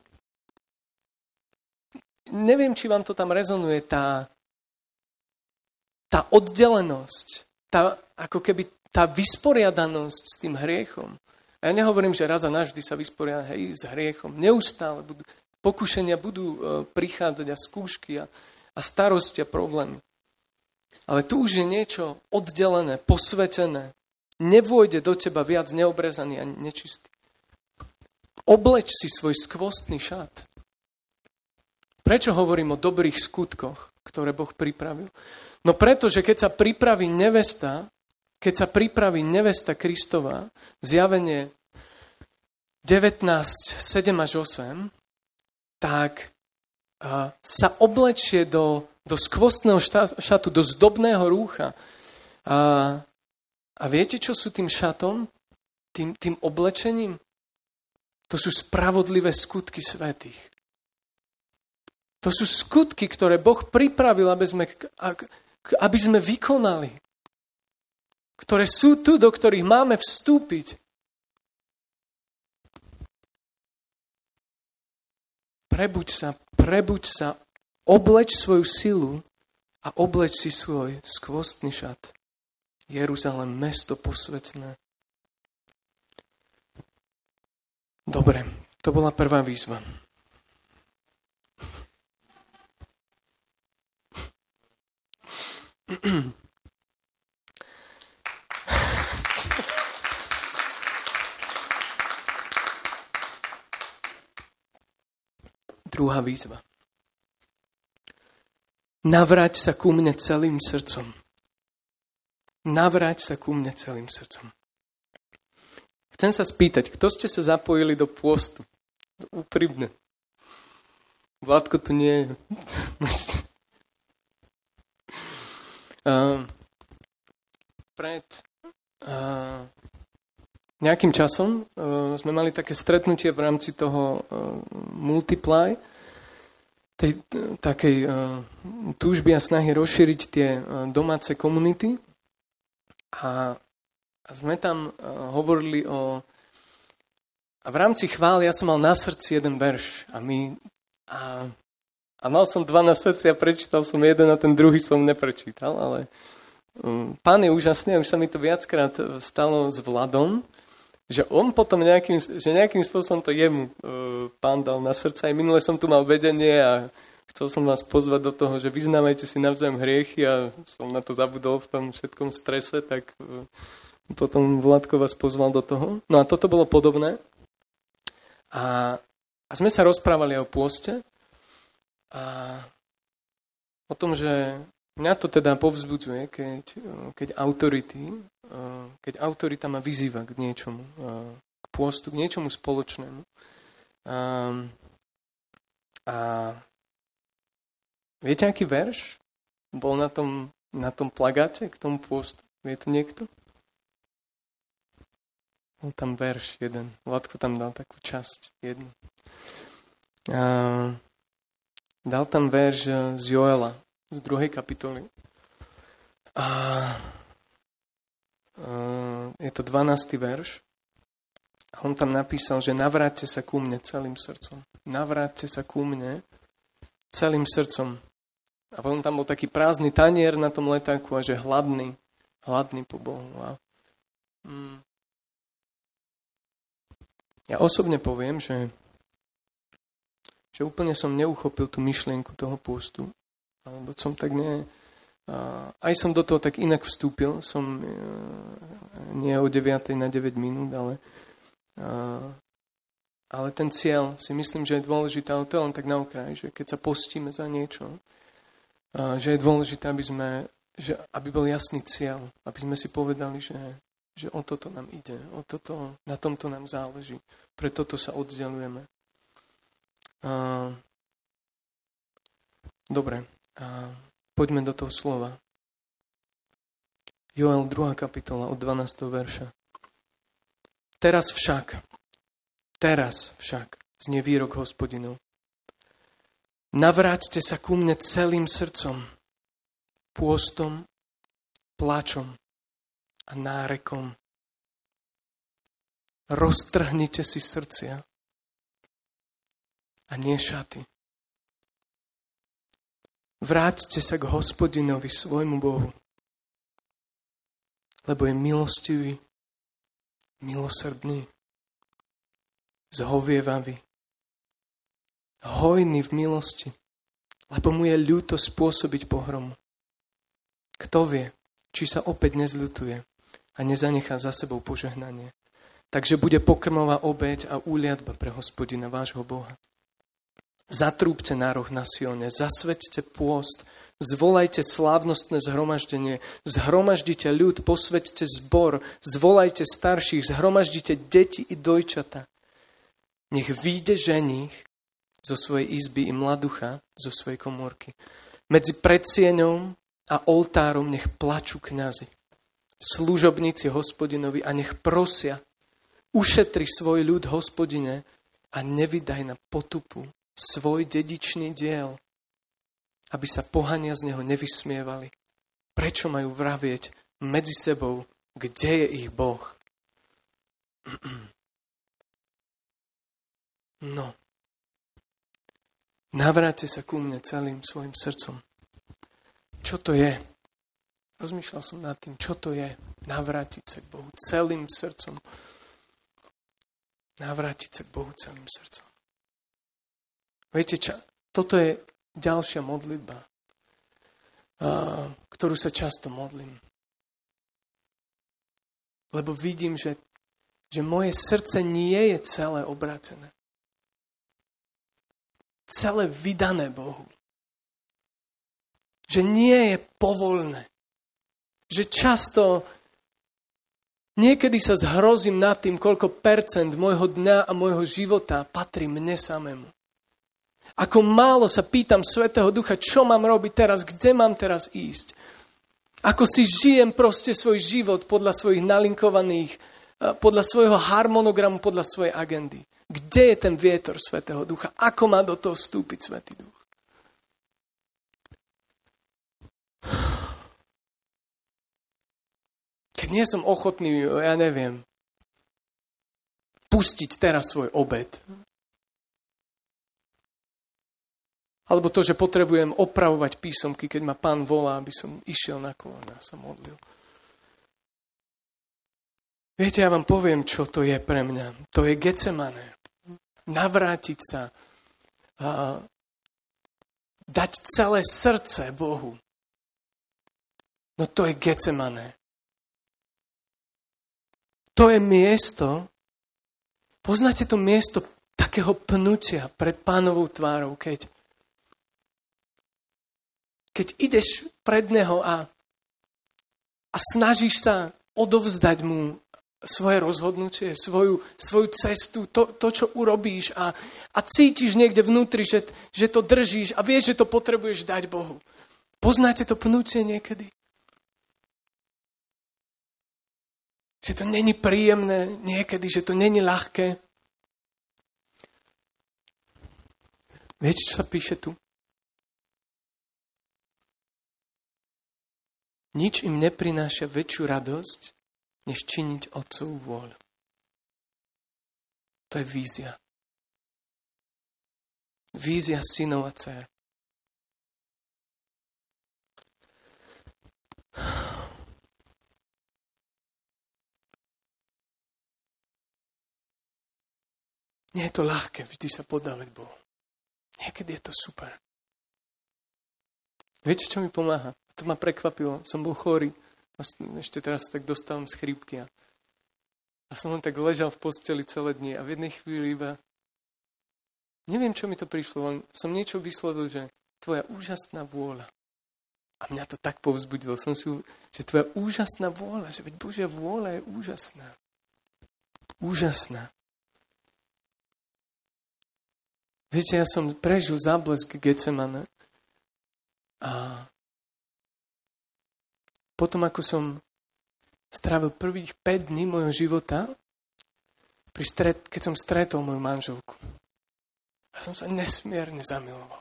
neviem, či vám to tam rezonuje, tá, tá oddelenosť, tá, ako keby tá vysporiadanosť s tým hriechom. A ja nehovorím, že raz a navždy sa vysporiada, hej, s hriechom. Neustále budú, pokušenia budú uh, prichádzať a skúšky a, a starosti a problémy. Ale tu už je niečo oddelené, posvetené. Nevôjde do teba viac neobrezaný a nečistý. Obleč si svoj skvostný šat. Prečo hovorím o dobrých skutkoch, ktoré Boh pripravil? No preto, že keď sa pripraví nevesta, keď sa pripraví nevesta Kristova, zjavenie devätnásť, sedem až osem, tak uh, sa oblečie do, do skvostného šatu, do zdobného rúcha. A, a viete, čo sú tým šatom? Tým, tým oblečením? To sú spravodlivé skutky svätých. To sú skutky, ktoré Boh pripravil, aby sme, aby sme vykonali. Ktoré sú tu, do ktorých máme vstúpiť. Prebuď sa, prebuď sa, obleč svoju silu a obleč si svoj skvostný šat. Jeruzalém, mesto posvätné. Dobre, to bola prvá výzva. Druhá výzva. Navráť sa ku mne celým srdcom. Navráť sa ku mne celým srdcom. Chcem sa spýtať, kto ste sa zapojili do pôstu? Úprimne. Vládko tu nie je. uh, pred uh, nejakým časom uh, sme mali také stretnutie v rámci toho uh, Multiply, tej uh, takej uh, túžby a snahy rozšíriť tie uh, domáce komunity. A, a sme tam uh, hovorili o... A v rámci chvál ja som mal na srdci jeden verš. A, my, a, a mal som dva na srdci a prečítal som jeden a ten druhý som neprečítal, ale um, Pán je úžasný a už sa mi to viackrát stalo s Vladom, že on potom nejakým, že nejakým spôsobom to jemu uh, Pán dal na srdce. Aj minule som tu mal vedenie a chcel som vás pozvať do toho, že vyznávajte si navzájom hriechy a som na to zabudol v tom všetkom strese, tak uh, potom Vladko vás pozval do toho. No a toto bolo podobné. A, a sme sa rozprávali o pôste a o tom, že mňa to teda povzbudzuje, keď, keď autority, keď autorita ma vyzýva k niečomu, k pôstu, k niečomu spoločnému. A, a viete, aký verš bol na tom, na tom plagáte k tomu pôstu? Vie to niekto? Bol tam verš jeden. Vladko tam dal takú časť jednu. A dal tam verš z Joela, z druhej kapitoly. A, a je to dvanásty verš. A on tam napísal, že navráťte sa ku mne celým srdcom. Navráťte sa ku mne celým srdcom. A potom tam bol taký prázdny tanier na tom letáku a že hladný, hladný po Bohu. A, mm, ja osobne poviem, že, že úplne som neuchopil tú myšlienku toho pôstu. Alebo som tak ne... Aj som do toho tak inak vstúpil. Som nie o deviatej na deväť minút, ale, ale ten cieľ si myslím, že je dôležité, ale to je len tak na okraj, že keď sa postíme za niečo, že je dôležité, aby sme, že, aby bol jasný cieľ, aby sme si povedali, že že o toto nám ide, o toto, na tomto nám záleží. Pre toto sa oddelujeme. Uh, dobre, uh, poďme do toho slova. Joel druhá kapitola od dvanásteho verša. Teraz však, teraz však, znie výrok Hospodinov. Navráťte sa ku mne celým srdcom, pôstom, plačom a nárekom. Roztrhnite si srdcia a nie šaty. Vráťte sa k Hospodinovi, svojmu Bohu, lebo je milostivý, milosrdný, zhovievavý, hojný v milosti, lebo mu je ľúto spôsobiť pohromu. Kto vie, či sa opäť nezľutuje a nezanechá za sebou požehnanie. Takže bude pokrmová obeť a úliadba pre Hospodina, vášho Boha. Zatrúbte na roh na Sione, zasveťte pôst, zvolajte slávnostné zhromaždenie, zhromaždite ľud, posveťte zbor, zvolajte starších, zhromaždite deti i dojčata. Nech vyjde ženích zo svojej izby i mladucha zo svojej komórky. Medzi predsieňom a oltárom nech plačú kňazi, služobníci Hospodinovi a nech prosia, ušetri svoj ľud, Hospodine, a nevydaj na potupu svoj dedičný diel, aby sa pohania z neho nevysmievali. Prečo majú vravieť medzi sebou, kde je ich Boh? No. Navráťte sa ku mne celým svojim srdcom. Čo to je? Rozmýšľal som nad tým, čo to je navrátiť sa k Bohu celým srdcom. Navrátiť sa k Bohu celým srdcom. Viete čo? Toto je ďalšia modlitba, ktorú sa často modlím. Lebo vidím, že, že moje srdce nie je celé obrácené. Celé vydané Bohu. Že nie je povolné. Že často niekedy sa zhrozím nad tým, koľko percent môjho dňa a môjho života patrí mne samému. Ako málo sa pýtam Svätého Ducha, čo mám robiť teraz, kde mám teraz ísť. Ako si žijem proste svoj život podľa svojich nalinkovaných, podľa svojho harmonogramu, podľa svojej agendy. Kde je ten vietor Svätého Ducha? Ako má do toho vstúpiť Svätý Duch? Keď nie som ochotný, ja neviem, pustiť teraz svoj obed. Alebo to, že potrebujem opravovať písomky, keď ma Pán volá, aby som išiel na kolena a sa modlil. Viete, ja vám poviem, čo to je pre mňa. To je Getsemane. Navrátiť sa. A dať celé srdce Bohu. No to je Getsemane. To je miesto, poznáte to miesto takého pnutia pred Pánovou tvárou, keď Keď ideš pred neho a, a snažíš sa odovzdať mu svoje rozhodnutie, svoju, svoju cestu, to, to, čo urobíš a, a cítiš niekde vnútri, že, že to držíš a vieš, že to potrebuješ dať Bohu. Poznáte to pnutie niekedy? Že to není príjemné niekedy, že to není ľahké. Viete, čo sa píše tu? Nič im neprináša väčšiu radosť, než činiť Otcovú vôľu. To je vízia. Vízia synov a dcér. Nie je to ľahké vždy sa podávať Bohu. Niekedy je to super. Viete, čo mi pomáha? To ma prekvapilo. Som bol chorý. Ešte teraz sa tak dostávam z chrípky. A, a som len tak ležal v posteli celé dni. A v jednej chvíli iba... Neviem, čo mi to prišlo. Len som niečo vyslovil, že tvoja úžasná vôľa. A mňa to tak povzbudilo. Som si, že tvoja úžasná vôľa. Že veď Božia vôľa je úžasná. Úžasná. Viete, ja som prežil záblesk Getsemane. A potom, ako som strávil prvých päť dní mojho života, pri stret, keď som stretol moju manželku. A som sa nesmierne zamiloval.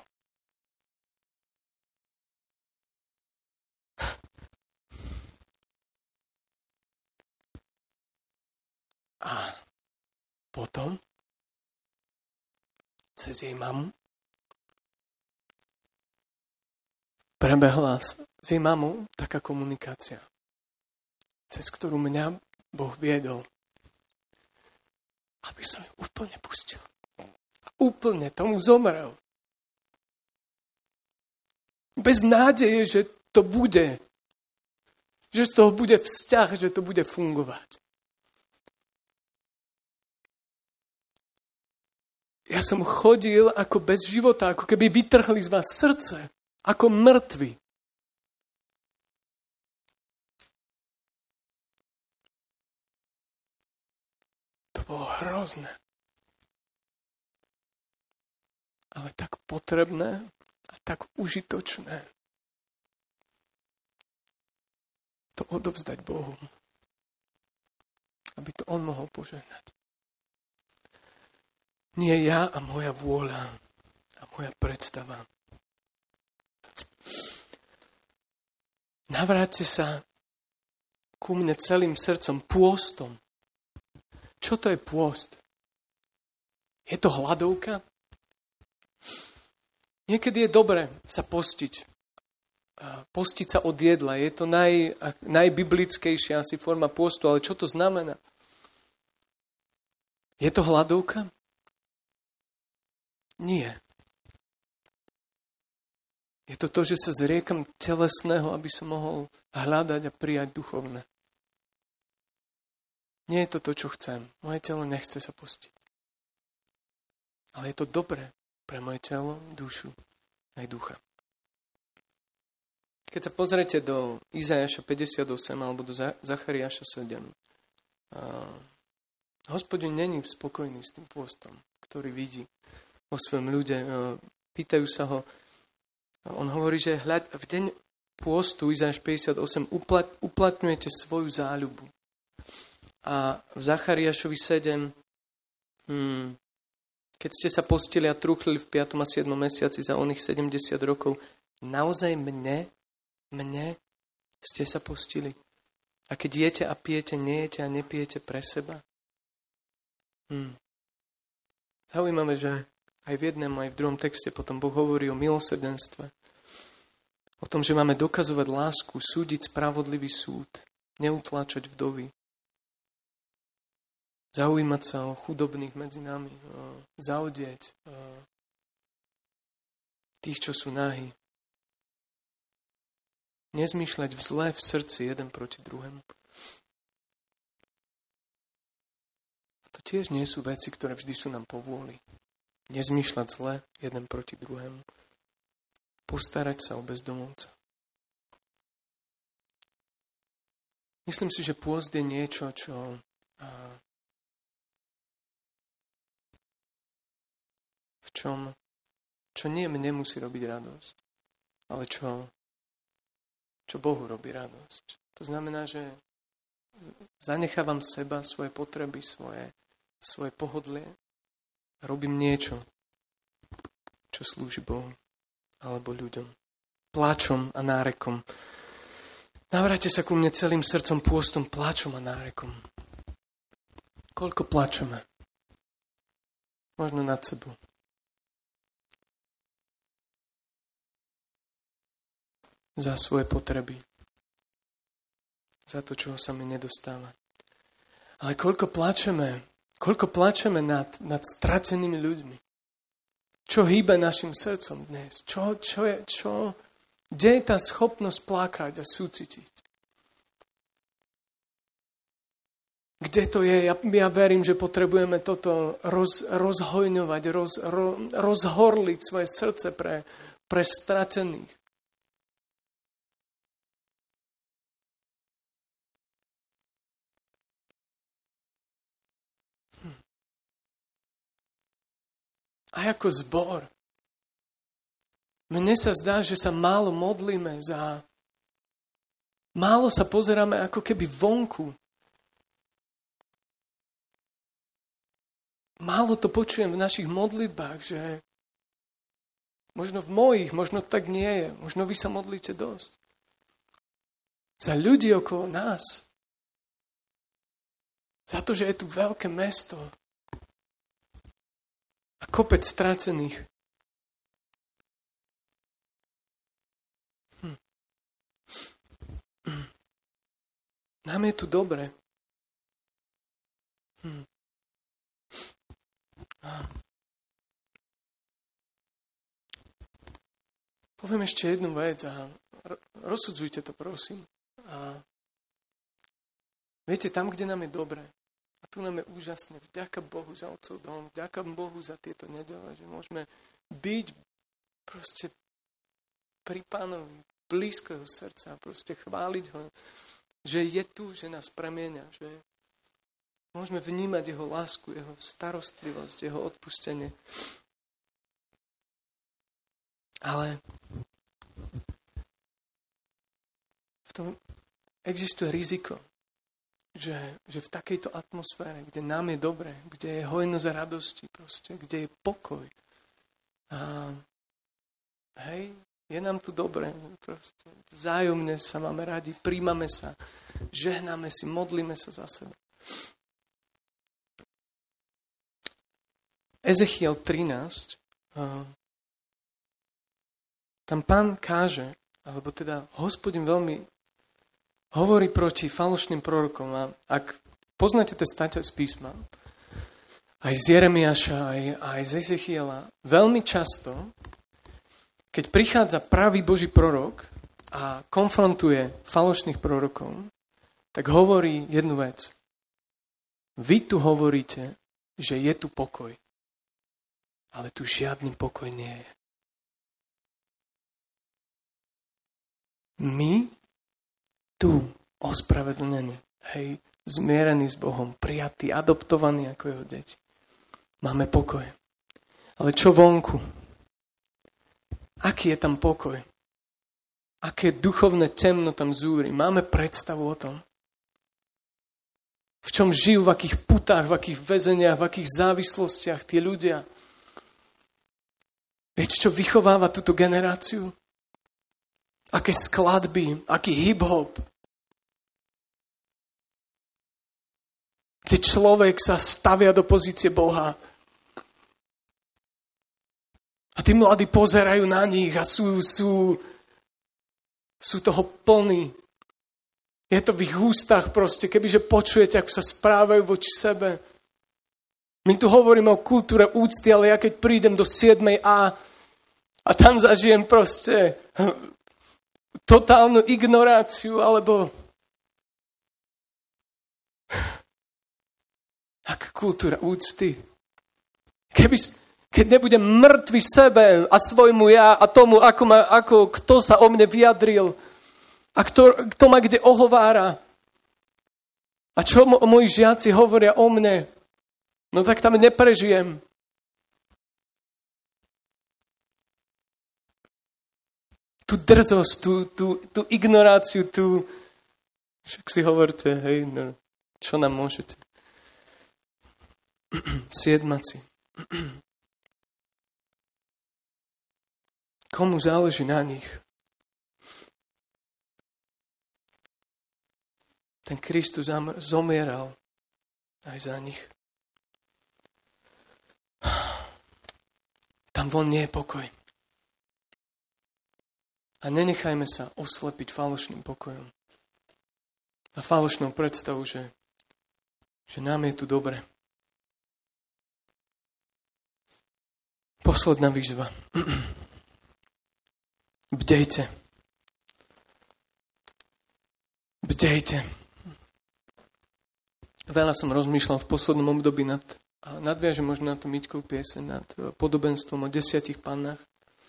A potom cez jej mamu. Prebehla s jej mamou taká komunikácia, cez ktorú mňa Boh viedol, aby som ju úplne pustil. A úplne tomu zomrel. Bez nádeje, že to bude. Že z toho bude vzťah, že to bude fungovať. Ja som chodil ako bez života, ako keby vytrhli z vás srdce. Ako mŕtvy. To bolo hrozné. Ale tak potrebné a tak užitočné. To odovzdať Bohu. Aby to On mohol požehnať. Nie ja a moja vôľa a moja predstava. Navráťte sa ku mne celým srdcom, pôstom. Čo to je pôst? Je to hladovka? Niekedy je dobre sa postiť. Postiť sa od jedla. Je to naj, najbiblickejšia asi forma pôstu, ale čo to znamená? Je to hladovka? Nie. Je to to, že sa zriekam telesného, aby som mohol hľadať a prijať duchovné. Nie je to to, čo chcem. Moje telo nechce sa postiť. Ale je to dobré pre moje telo, dušu aj ducha. Keď sa pozriete do Izaiáša päťdesiatosem alebo do Zachariáša sedem, Hospodin není spokojný s tým pôstom, ktorý vidí vo svojom ľude. Pýtajú sa ho, on hovorí, že hľad, v deň pôstu Izaiáš päťdesiatosem uplat, uplatňujete svoju záľubu. A v Zachariášovi sedem, hmm, keď ste sa postili a trúchlili v piatom a siedmom mesiaci za oných sedemdesiat rokov, naozaj mne, mne ste sa postili. A keď jete a pijete, nejete a nepijete pre seba. Hmm. Zaujímavé, že aj v jednom, aj v druhom texte potom Boh hovorí o milosrdenstve. O tom, že máme dokazovať lásku, súdiť spravodlivý súd, neutláčať vdovy. Zaujímať sa o chudobných medzi nami, zaodieť tých, čo sú nahí. Nezmýšľať v zlé v srdci jeden proti druhému. A to tiež nie sú veci, ktoré vždy sú nám po vôli. Nezmýšľať zle jeden proti druhému. Postarať sa o bezdomovca. Myslím si, že pôst je niečo, čo v čom čo nie mne musí robiť radosť, ale čo, čo Bohu robí radosť. To znamená, že zanechávam seba, svoje potreby, svoje, svoje pohodlie. Robím niečo, čo slúži Bohu alebo ľuďom. Pláčom a nárekom. Navráťte sa ku mne celým srdcom, pôstom, pláčom a nárekom. Koľko pláčeme? Možno nad sebou. Za svoje potreby. Za to, čoho sa mi nedostáva. Ale koľko pláčeme, koľko pláčeme nad, nad stratenými ľuďmi. Čo hýbe našim srdcom dnes? Čo, čo je, čo? Kde je tá schopnosť plakať a súcitiť? Kde to je? Ja, ja verím, že potrebujeme toto roz, rozhojňovať, roz, ro, rozhorliť svoje srdce pre, pre stratených. A ako zbor. Mne sa zdá, že sa málo modlíme za... Málo sa pozeráme ako keby vonku. Málo to počujem v našich modlitbách, že možno v mojich, možno tak nie je. Možno vy sa modlíte dosť. Za ľudí okolo nás. Za to, že je tu veľké mesto. a kopec strácených. Hm. Nám je tu dobre. Hm. Poviem ešte jednu vec a rozsudzujte to, prosím. A viete, tam, kde nám je dobre, a tu nám je úžasné, vďaka Bohu za Otcov dom, vďaka Bohu za tieto nedele, že môžeme byť proste pri Pánovi, blízko jeho srdca, proste chváliť ho, že je tu, že nás premieňa, že môžeme vnímať jeho lásku, jeho starostlivosť, jeho odpustenie. Ale v tom existuje riziko, že, že v takejto atmosfére, kde nám je dobre, kde je hojnosť a radosti, proste, kde je pokoj. A hej, je nám tu dobre, proste, vzájomne sa máme radi, príjmame sa, žehnáme si, modlíme sa za seba. Ezechiel trinásť, tam Pán káže, alebo teda Hospodin veľmi hovorí proti falošným prorokom. A ak poznáte tie státe z písma, aj z Jeremiáša, aj, aj z Ezechiela, veľmi často, keď prichádza pravý Boží prorok a konfrontuje falošných prorokov, tak hovorí jednu vec. Vy tu hovoríte, že je tu pokoj, ale tu žiadny pokoj nie je. My tu ospravedlnení, hej, zmierení s Bohom, prijatí, adoptovaní ako jeho deti. Máme pokoj. Ale čo vonku? Aký je tam pokoj? Aké duchovné temno tam zúri? Máme predstavu o tom? V čom žijú, v akých putách, v akých väzeniach, v akých závislostiach tí ľudia? Viete, čo vychováva túto generáciu? Aké skladby, aký hip-hop. Kde človek sa stavia do pozície Boha. A tí mladí pozerajú na nich a sú, sú, sú toho plní. Je to v ich ústach proste, kebyže počujete, ako sa správajú voči sebe. My tu hovoríme o kultúre úcty, ale ja keď prídem do siedmej A a tam zažijem proste totálnu ignoráciu, alebo aká kultúra úcty. Keby, keď nebudem mŕtvy sebe a svojmu ja a tomu, ako, ma, ako kto sa o mne vyjadril a kto, kto ma kde ohovára a čo mo, moji žiaci hovoria o mne, no tak tam neprežijem. Tú drzosť, tú, tú, tú ignoráciu, tú... Však si hovorte, hej, no, čo nám môžete? Siedmaci. Komu záleží na nich? Ten Kristus zomieral aj za nich. Tam von nie je pokoj. A nenechajme sa oslepiť falošným pokojom. A falošnou predstavu, že, že nám je tu dobre. Posledná výzva. Bdejte. Bdejte. Veľa som rozmýšľal v poslednom období nad, a nadviažem možno na to Miťkovú pieseň, nad podobenstvom o desiatich pannách.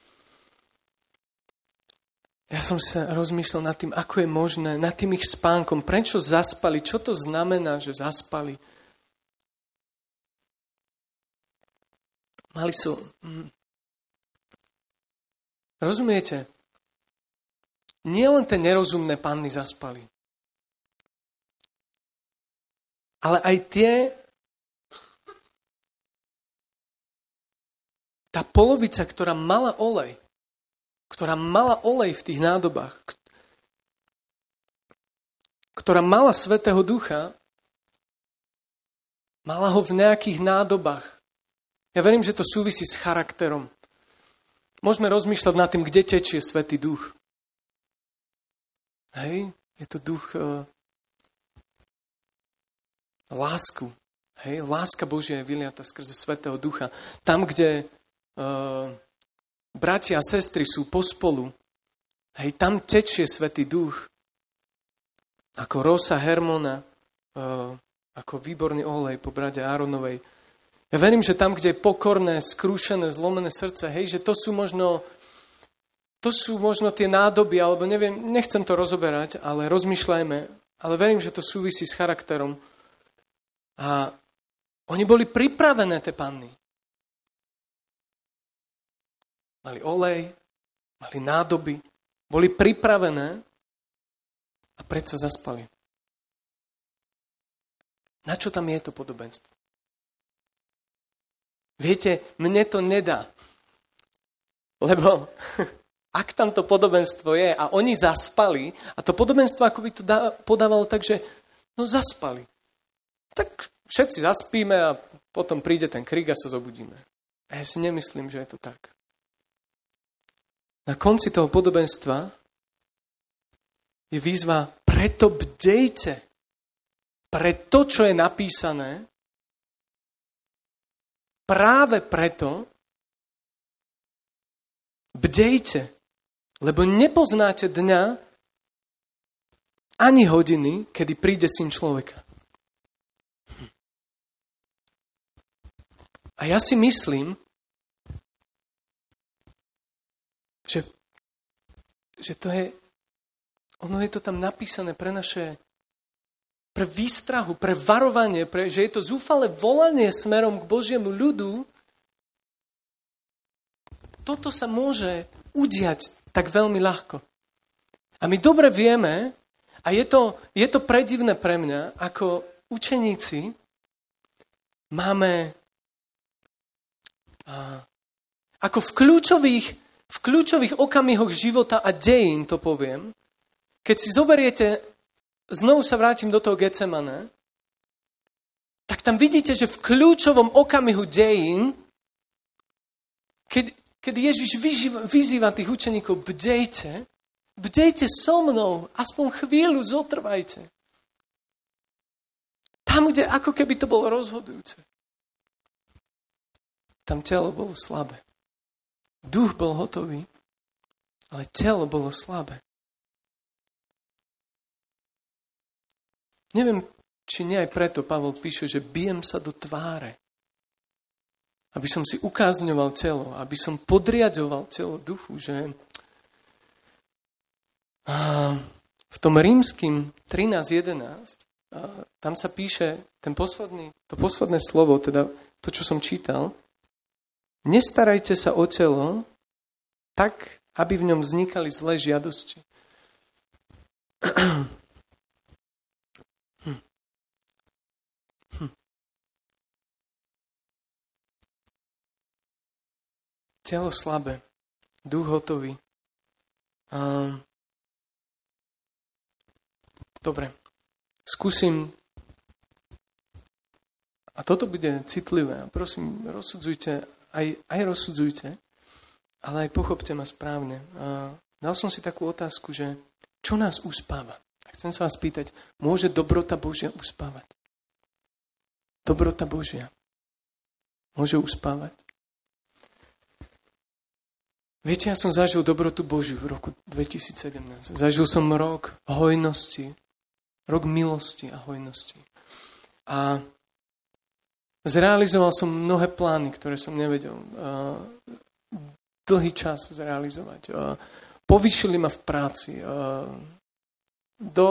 Ja som sa rozmýšľal nad tým, ako je možné, nad tým ich spánkom, prečo zaspali, čo to znamená, že zaspali. Mali sú... Hm. Rozumiete? Nie len tie nerozumné panny zaspali, ale aj tie... Tá polovica, ktorá mala olej, ktorá mala olej v tých nádobách, ktorá mala Svätého Ducha, mala ho v nejakých nádobách. Ja verím, že to súvisí s charakterom. Môžeme rozmýšľať nad tým, kde tečie Svätý Duch. Hej, je to duch uh, lásku. Hej, láska Božia je vyliata skrze Svätého Ducha. Tam, kde uh, bratia a sestry sú pospolu, hej, tam tečie Svätý Duch. Ako rosa Hermona, uh, ako výborný olej po brade Áronovej. Ja verím, že tam, kde je pokorné, skrúšené, zlomené srdce, hej, že to sú možno, to sú možno tie nádoby, alebo neviem, nechcem to rozoberať, ale rozmýšľajme, ale verím, že to súvisí s charakterom. A oni boli pripravené, tie panny. Mali olej, mali nádoby, boli pripravené a predsa zaspali. Na čo tam je to podobenstvo? Viete, mne to nedá. Lebo ak tam to podobenstvo je a oni zaspali, a to podobenstvo ako by to podávalo tak, že no zaspali. Tak všetci zaspíme a potom príde ten krík a sa zobudíme. A ja si nemyslím, že je to tak. Na konci toho podobenstva je výzva, preto bdejte. Pre to, čo je napísané, práve preto bdejte, lebo nepoznáte dňa ani hodiny, kedy príde Syn človeka. A ja si myslím, že, že to je, ono je to tam napísané pre naše, pre výstrahu, pre varovanie, pre, že je to zúfale volanie smerom k Božiemu ľudu. Toto sa môže udiať tak veľmi ľahko. A my dobre vieme, a je to, je to predivné pre mňa, ako učeníci máme a, ako v kľúčových, v kľúčových okamihoch života a dejín, to poviem, keď si zoberiete, znovu sa vrátim do toho Getsemane, tak tam vidíte, že v kľúčovom okamihu dejín, keď, keď Ježiš vyzýva, vyzýva tých učeníkov, bdejte, bdejte so mnou, aspoň chvíľu zotrvajte. Tam, kde ako keby to bolo rozhodujúce. Tam telo bolo slabé. Duch bol hotový, ale telo bolo slabé. Neviem, či nie aj preto Pavol píše, že bijem sa do tváre. Aby som si ukázňoval telo, aby som podriadoval telo duchu, že a v tom rímskym trinásť jedenásť tam sa píše ten posledný, to posledné slovo, teda to, čo som čítal. Nestarajte sa o telo tak, aby v ňom vznikali zlé žiadosti. hm. Hm. Telo slabé, duch hotový. Um, dobre, skúsim. A toto bude citlivé. Prosím, rozsudzujte, aj, aj rozsudzujte, ale aj pochopte ma správne. Uh, dal som si takú otázku, že čo nás uspáva? A chcem sa vás pýtať, môže dobrota Božia uspávať? Dobrota Božia môže uspávať? Viete, ja som zažil dobrotu Božiu v roku dvetisícsedemnásť. Zažil som rok hojnosti, rok milosti a hojnosti. A zrealizoval som mnohé plány, ktoré som nevedel uh, dlhý čas zrealizovať. Uh, povýšili ma v práci. Uh, do,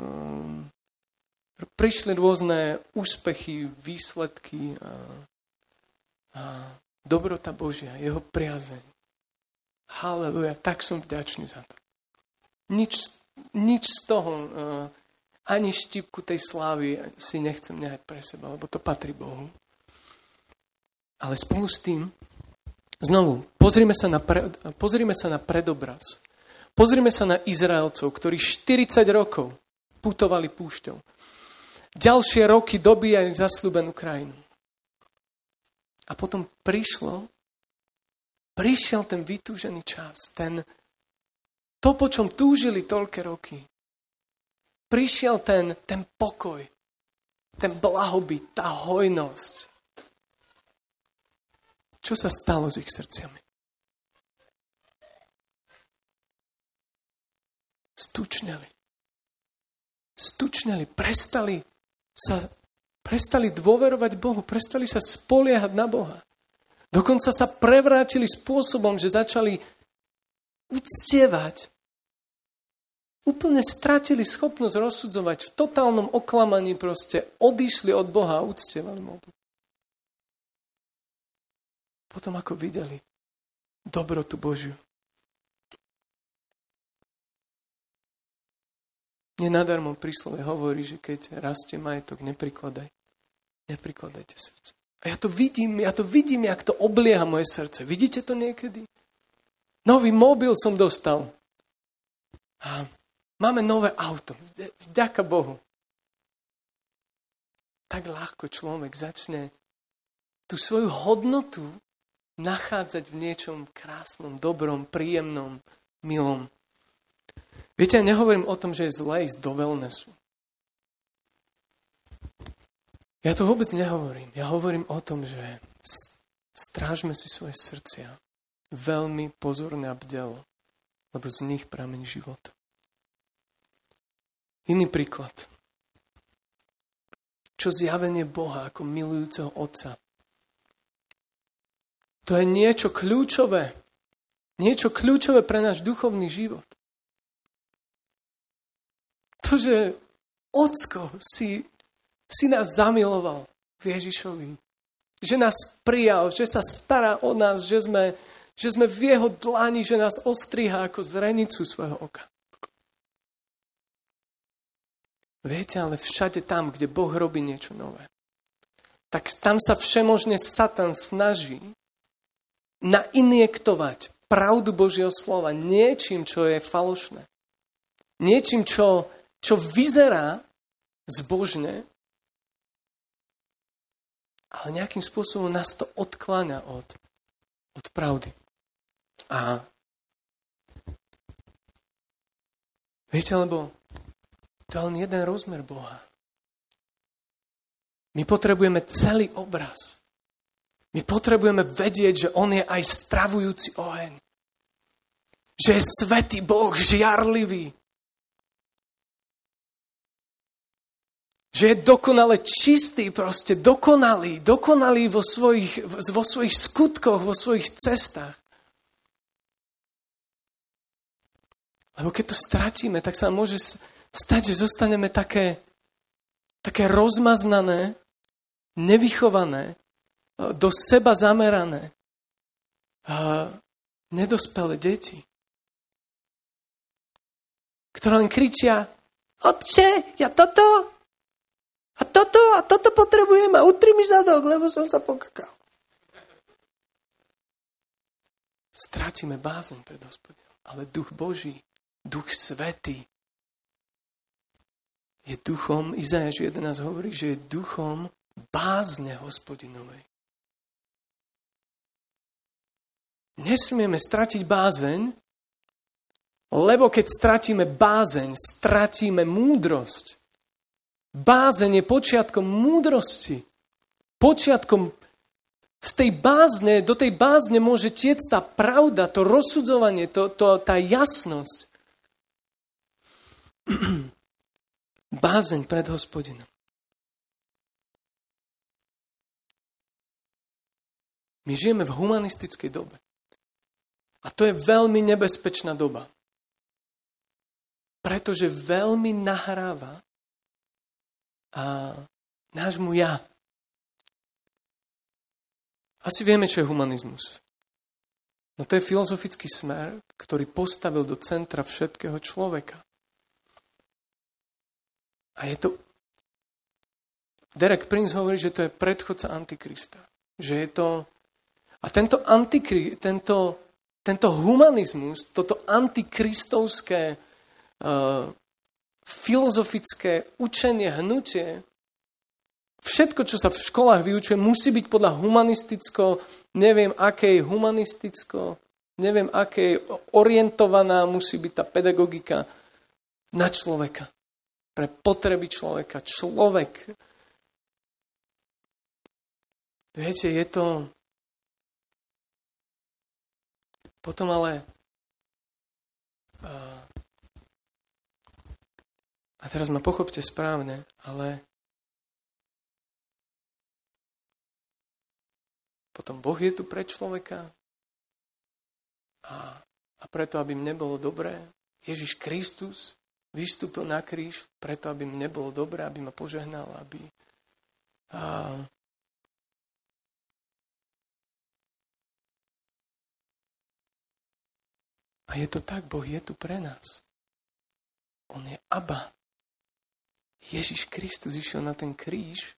uh, prišli rôzne úspechy, výsledky. Uh, uh, dobrota Božia, jeho priazeň. Haleluja, tak som vďačný za to. Nič, nič z toho, uh, ani štipku tej slávy si nechcem nehať pre seba, lebo to patrí Bohu. Ale spolu s tým, znovu, pozrime sa na, pre, pozrime sa na predobraz. Pozrime sa na Izraelcov, ktorí štyridsať rokov putovali púšťou. Ďalšie roky dobíjajú zasľúbenú krajinu. A potom prišlo, prišiel ten vytúžený čas, ten, to, po čom túžili toľké roky. Prišiel ten, ten pokoj, ten blahobyt, tá hojnosť. Čo sa stalo s ich srdciami? Stučneli. Stučneli, prestali sa, prestali dôverovať Bohu, prestali sa spoliehať na Boha. Dokonca sa prevrátili spôsobom, že začali uctievať. Úplne stratili schopnosť rozsudzovať. V totálnom oklamaní proste odišli od Boha a uctievali mu. Potom ako videli dobrotu Božiu. Nenadarmo príslove hovorí, že keď rastie majetok, neprikladaj. Neprikladajte srdce. A ja to vidím, ja to vidím, jak to oblieha moje srdce. Vidíte to niekedy? Nový mobil som dostal. A máme nové auto. Vďaka Bohu. Tak ľahko človek začne tú svoju hodnotu nachádzať v niečom krásnom, dobrom, príjemnom, milom. Viete, ja nehovorím o tom, že je zlé ísť do wellnessu. Ja to vôbec nehovorím. Ja hovorím o tom, že strážme si svoje srdcia veľmi pozorne a bdelo, lebo z nich pramení život. Iný príklad. Čo zjavenie Boha ako milujúceho Otca. To je niečo kľúčové. Niečo kľúčové pre náš duchovný život. To, že Ocko si, si nás zamiloval v Ježišovi. Že nás prijal, že sa stará o nás, že sme, že sme v jeho dlani, že nás ostrihá ako zrenicu svojho oka. Viete, ale všade tam, kde Boh robí niečo nové, tak tam sa všemožne Satan snaží nainjektovať pravdu Božieho slova niečím, čo je falošné. Niečím, čo čo vyzerá zbožne, ale nejakým spôsobom nás to odkláňa od, od pravdy. A viete, lebo to je len jeden rozmer Boha. My potrebujeme celý obraz. My potrebujeme vedieť, že on je aj stravujúci oheň. Že je svätý Boh, žiarlivý. Že je dokonale čistý, proste dokonalý, dokonalý vo svojich, vo svojich skutkoch, vo svojich cestách. Lebo keď to stratíme, tak sa môže stať, že zostaneme také, také rozmaznané, nevychované, do seba zamerané, nedospelé deti, ktoré len kričia: Otče, ja toto... A toto, a toto potrebujem a utri mi zadok, lebo som sa pokakal. Strátime bázeň pred Hospodinom. Ale Duch Boží, Duch Svätý je duchom, Izaiáš jedenásť hovorí, že je duchom bázne Hospodinovej. Nesmieme stratiť bázeň, lebo keď stratíme bázeň, stratíme múdrosť. Bázeň je počiatkom múdrosti. Počiatkom z tej bázne, do tej bázne môže tiecť tá pravda, to rozsudzovanie, to, to, tá jasnosť. Bázeň pred Hospodinom. My žijeme v humanistickej dobe. A to je veľmi nebezpečná doba. Pretože veľmi nahráva a nášmu ja. Asi vieme, čo je humanizmus. No to je filozofický smer, ktorý postavil do centra všetkého človeka. A je to... Derek Prince hovorí, že to je predchodca Antikrista. Že je to... A tento, antikri... tento, tento humanizmus, toto antikristovské uh, filozofické učenie, hnutie všetko, čo sa v školách vyučuje, musí byť podľa humanisticko, neviem akej humanisticko, neviem akej orientovaná musí byť tá pedagogika na človeka. Pre potreby človeka. Človek. Viete, je to... Potom ale... A teraz ma pochopte správne, ale potom Boh je tu pre človeka a, a preto, aby mne bolo dobré, Ježiš Kristus vystúpil na kríž preto, aby mne bolo dobré, aby ma požehnal, aby... A, a je to tak, Boh je tu pre nás. On je Abba. Ježiš Kristus išiel na ten kríž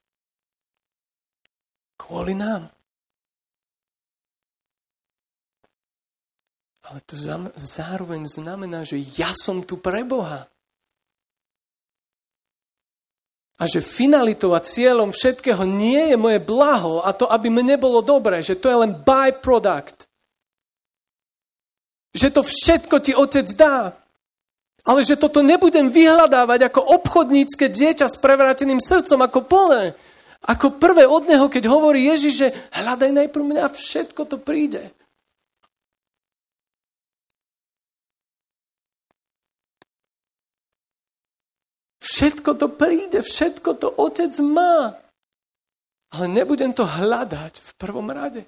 kvôli nám. Ale to zároveň znamená, že ja som tu pre Boha. A že finalitou a cieľom všetkého nie je moje blaho a to, aby mne bolo dobré, že to je len byproduct. Že to všetko ti Otec dá. Ale že toto nebudem vyhľadávať ako obchodnícke dieťa s prevráteným srdcom, ako plné. Ako prvé od neho, keď hovorí Ježiš, že hľadaj najprv mňa a všetko to príde. Všetko to príde, všetko to Otec má. Ale nebudem to hľadať v prvom rade.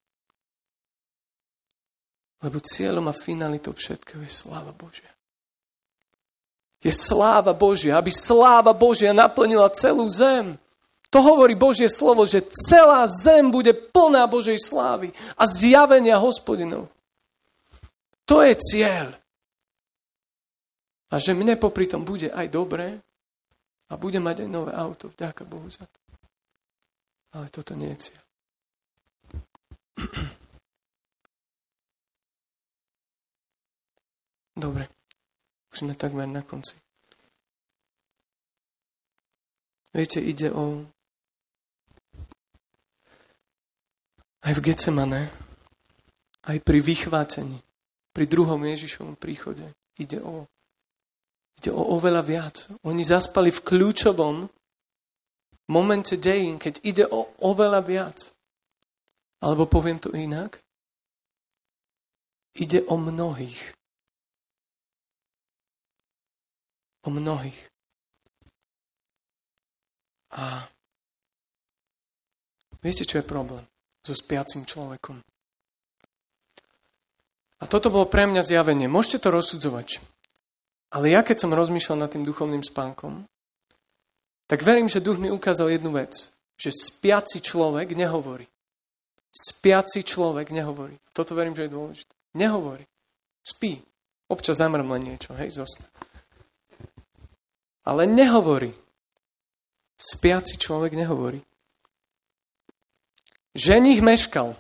Lebo cieľom a finalitou všetkého je sláva Božia. Je sláva Božia, aby sláva Božia naplnila celú zem. To hovorí Božie slovo, že celá zem bude plná Božej slávy a zjavenia Hospodinov. To je cieľ. A že mne popri tom bude aj dobré a bude mať aj nové auto. Ďakujem Bohu za to. Ale toto nie je cieľ. Dobre. Už sme takmer na konci. Viete, ide o... Aj v Getsemane, aj pri vychvátení, pri druhom Ježišovom príchode, ide o, ide o oveľa viac. Oni zaspali v kľúčovom momente dejín, keď ide o oveľa viac. Alebo poviem to inak. Ide o mnohých. O mnohých. A viete, čo je problém so spiacim človekom? A toto bolo pre mňa zjavenie. Môžete to rozsudzovať. Ale ja, keď som rozmýšľal nad tým duchovným spánkom, tak verím, že duch mi ukázal jednu vec. Že spiaci človek nehovorí. Spiaci človek nehovorí. Toto verím, že je dôležité. Nehovorí. Spí. Občas zamrmle niečo, hej, zosne. Ale nehovorí. Spiaci človek nehovorí. Ženích meškal.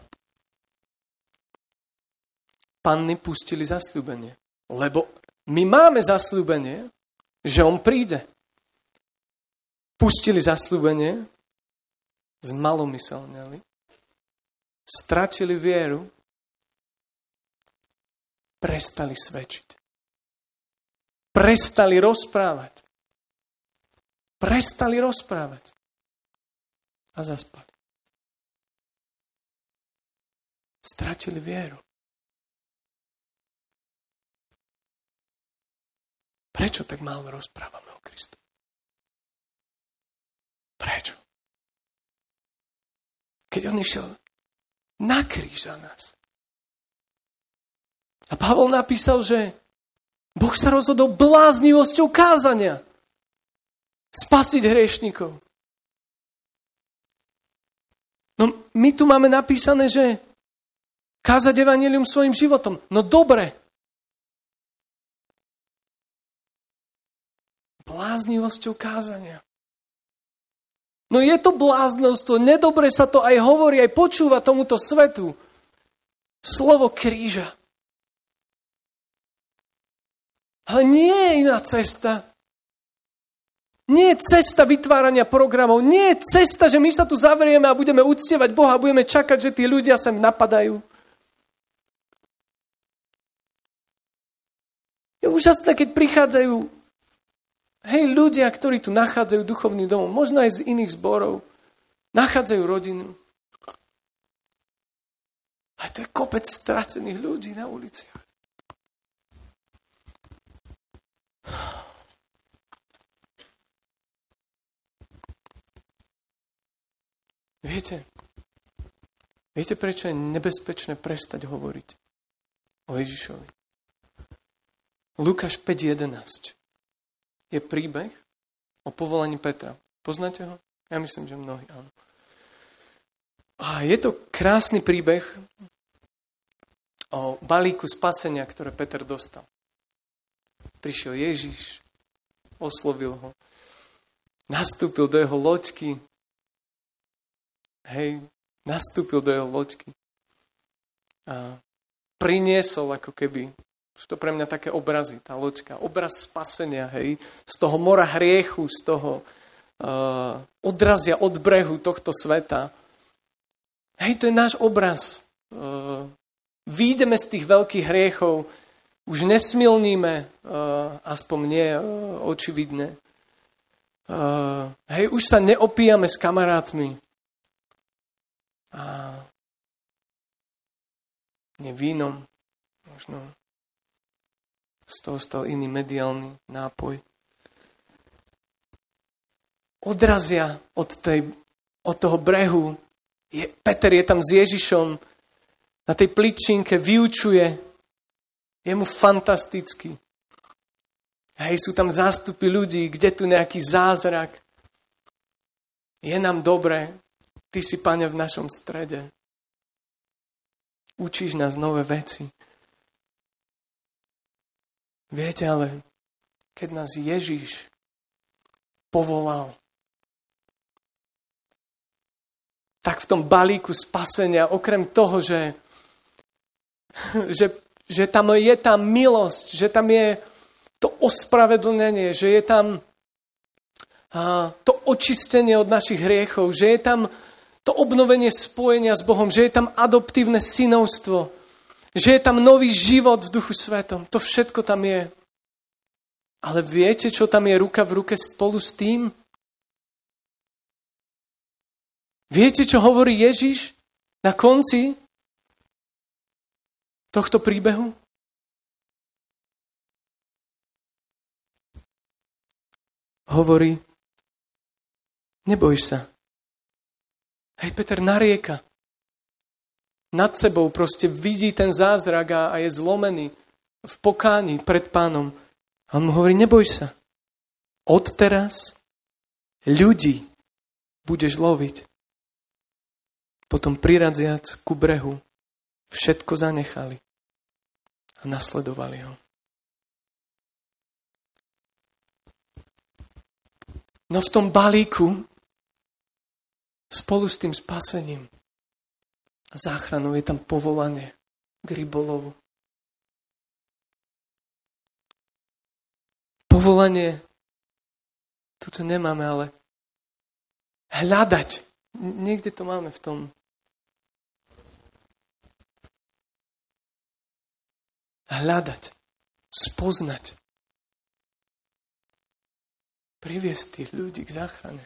Panny pustili zasľúbenie. Lebo my máme zasľúbenie, že on príde. Pustili zasľúbenie, zmalomyselneli, stratili vieru, prestali svedčiť. Prestali rozprávať. Prestali rozprávať. A zaspali. Stratili vieru. Prečo tak málo rozprávame o Kristu? Prečo? Keď on išiel na kríž za nás. A Pavol napísal, že Boh sa rozhodol bláznivosťou kázania spasiť hriešnikov. No my tu máme napísané, že kázať evanjelium svojim životom. No dobre. Bláznivosťou kázania. No je to bláznostvo, nedobre sa to aj hovorí, aj počúva tomuto svetu. Slovo kríža. Ale nie je iná cesta. Nie je cesta vytvárania programov. Nie je cesta, že my sa tu zavrieme a budeme uctievať Boha a budeme čakať, že tí ľudia sem napadajú. Je úžasné, keď prichádzajú hej, ľudia, ktorí tu nachádzajú duchovný domov, možno aj z iných zborov, nachádzajú rodinu. A to je kopec stracených ľudí na uliciach. Viete, viete, prečo je nebezpečné prestať hovoriť o Ježišovi? Lukáš päť jedenásť je príbeh o povolaní Petra. Poznáte ho? Ja myslím, že mnohí áno. A je to krásny príbeh o balíku spasenia, ktoré Peter dostal. Prišiel Ježiš, oslovil ho, nastúpil do jeho loďky, hej, nastúpil do jeho loďky a priniesol ako keby, sú to pre mňa také obrazy, tá loďka, obraz spasenia, hej, z toho mora hriechu, z toho uh, odrazia od brehu tohto sveta. Hej, to je náš obraz. Uh, výjdeme z tých veľkých hriechov, už nesmilníme, uh, aspoň nie uh, očividne. Uh, hej, už sa neopíjame s kamarátmi. A nie vínom, možno z toho stal iný mediálny nápoj. Odrazia od, tej, od toho brehu. Je, Peter je tam s Ježišom na tej pličinke, vyučuje. Je mu fantastický. Hej, sú tam zástupy ľudí, kde tu nejaký zázrak. Je nám dobre. Ty si, Pane, v našom strede. Učíš nás nové veci. Viete, ale keď nás Ježiš povolal, tak v tom balíku spasenia, okrem toho, že, že, že tam je tá milosť, že tam je to ospravedlnenie, že je tam a, to očistenie od našich hriechov, že je tam to obnovenie spojenia s Bohom, že je tam adoptívne synovstvo, že je tam nový život v Duchu Svetom. To všetko tam je. Ale viete, čo tam je ruka v ruke spolu s tým? Viete, čo hovorí Ježiš na konci tohto príbehu? Hovorí, nebojš sa. Hej, Peter narieka. Nad sebou proste vidí ten zázrak a, a je zlomený v pokáni pred Pánom. A on mu hovorí, neboj sa. Odteraz ľudí budeš loviť. Potom priradziac ku brehu všetko zanechali a nasledovali ho. No v tom balíku spolu s tým spasením a záchranou je tam povolanie k rybolovu. Povolanie, toto nemáme, ale hľadať. Niekde to máme v tom. Hľadať, spoznať. Priviesť tých ľudí k záchrane.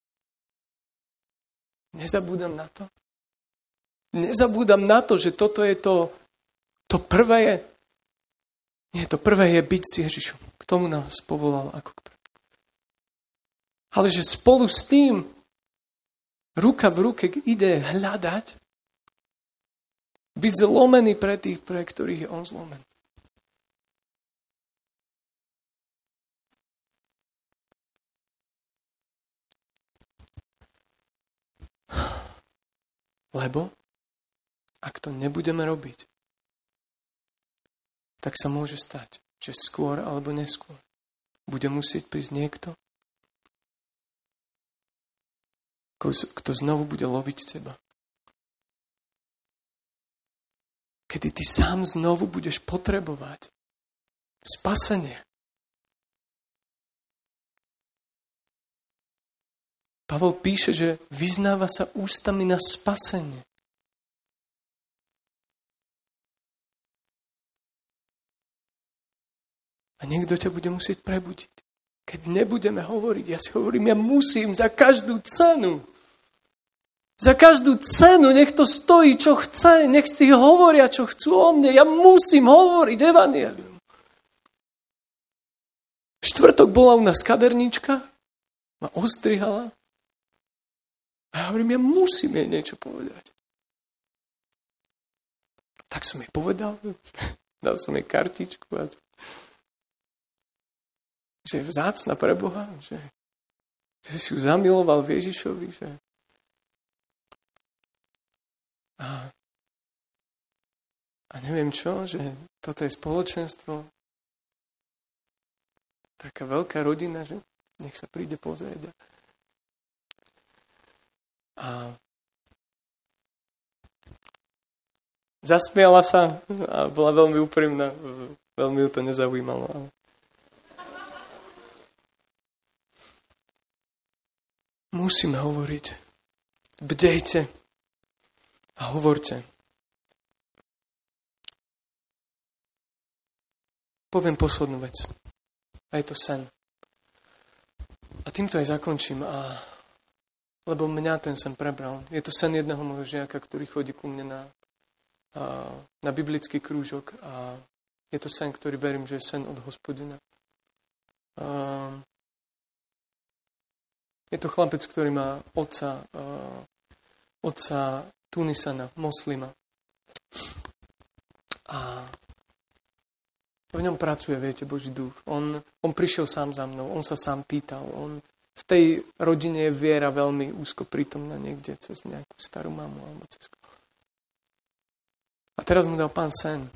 Nezabúdam na to. Nezabúdam na to, že toto je to, to prvé je, nie, to prvé je byť s Ježišom. K tomu nás povolal ako k prvé. Ale že spolu s tým ruka v ruke ide hľadať, byť zlomený pre tých, pre ktorých je on zlomený. Lebo ak to nebudeme robiť, tak sa môže stať, že skôr alebo neskôr bude musieť prísť niekto, kto znovu bude loviť teba. Kedy ty sám znovu budeš potrebovať spasenie. Pavol píše, že vyznáva sa ústami na spasenie. A niekto ťa bude musieť prebudiť. Keď nebudeme hovoriť, ja si hovorím, ja musím za každú cenu. Za každú cenu, nech to stojí, čo chce, nech si hovoria, čo chcú o mne. Ja musím hovoriť evanjelium. Štvrtok bola u nás kaderníčka, ma ostrihala. A ja hovorím, ja musím jej niečo povedať. Tak som jej povedal, dal som jej kartičku a že je vzácna pre Boha, že, že si ju zamiloval v Ježišovi, že a, a neviem čo, že toto je spoločenstvo, taká veľká rodina, že nech sa príde pozrieť. A zasmiala sa a bola veľmi úprimná, veľmi ju to nezaujímalo, ale musíme hovoriť. Bdejte a hovorte. Poviem poslednú vec. A je to sen. A týmto aj zakončím. A... Lebo mňa ten sen prebral. Je to sen jedného môjho žiaka, ktorý chodí ku mne na, na biblický krúžok. A je to sen, ktorý verím, že je sen od Hospodina. A... Je to chlapec, ktorý má otca, uh, otca Tunisana, moslima. A v ňom pracuje, viete, Boží duch. On, on prišiel sám za mnou, on sa sám pýtal. On, v tej rodine je viera veľmi úzko prítomná niekde cez nejakú starú mamu alebo cez... A teraz mu dal Pán sen.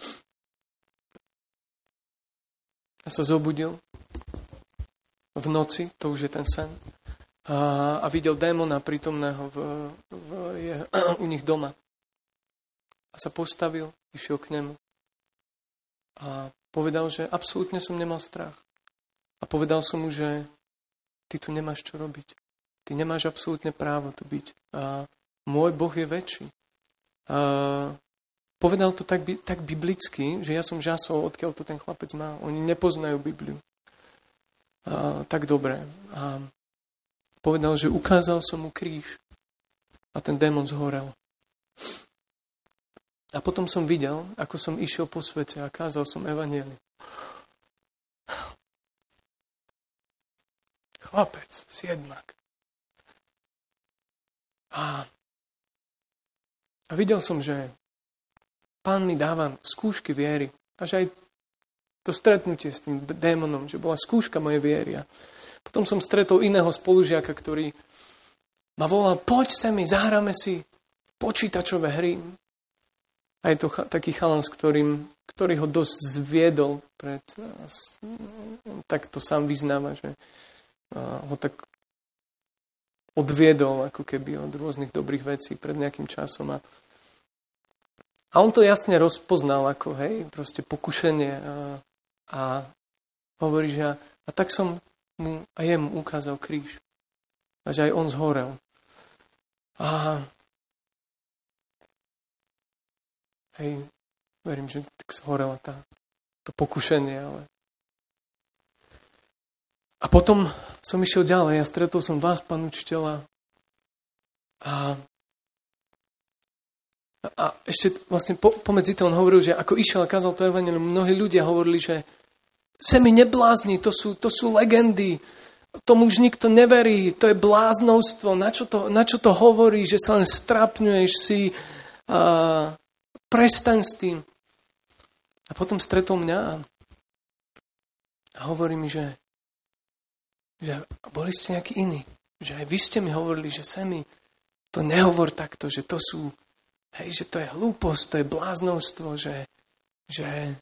A sa zobudil v noci, to už je ten sen, a, a videl démona prítomného v, v, je, u nich doma. A sa postavil, išiel k nemu a povedal, že absolútne som nemal strach. A povedal som mu, že ty tu nemáš čo robiť. Ty nemáš absolútne právo tu byť. A môj Boh je väčší. A povedal to tak, tak biblicky, že ja som žasol, odkiaľ to ten chlapec má. Oni nepoznajú Bibliu. A, tak dobre. A povedal, že ukázal som mu kríž a ten démon zhorel. A potom som videl, ako som išiel po svete a kázal som evanjelium. Chlapec, siedmak. A, a videl som, že Pán mi dáva skúšky viery. Až aj to stretnutie s tým démonom, že bola skúška mojej viery. A potom som stretol iného spolužiaka, ktorý ma volal, poď sa mi, zahráme si počítačové hry. A je to ch- taký chalan, s ktorým, ktorý ho dosť zviedol pred... Tak to sám vyznáva, že ho tak odviedol ako keby od rôznych dobrých vecí pred nejakým časom. A, a on to jasne rozpoznal ako, hej, proste pokušenie a, a hovorí, že a, a tak som mu a jemu ukázal kríž. A že aj on zhorel. A hej, verím, že tak zhorela tá, to pokušenie, ale... A potom som išiel ďalej a stretol som vás, pán učiteľa. A, a ešte vlastne po, pomedzi to on hovoril, že ako išiel a kázal to evanjelium, mnohí ľudia hovorili, že sa mi neblázni, to sú, to sú legendy, tomu už nikto neverí, to je bláznovstvo, na čo to, na čo to hovorí, že sa len strapňuješ si, a prestaň s tým. A potom stretol mňa a, a hovorí mi, že že boli ste nejakí iní. Že aj vy ste mi hovorili, že sa mi to nehovor takto, že to sú, hej, že to je hlúposť, to je bláznovstvo, že, že,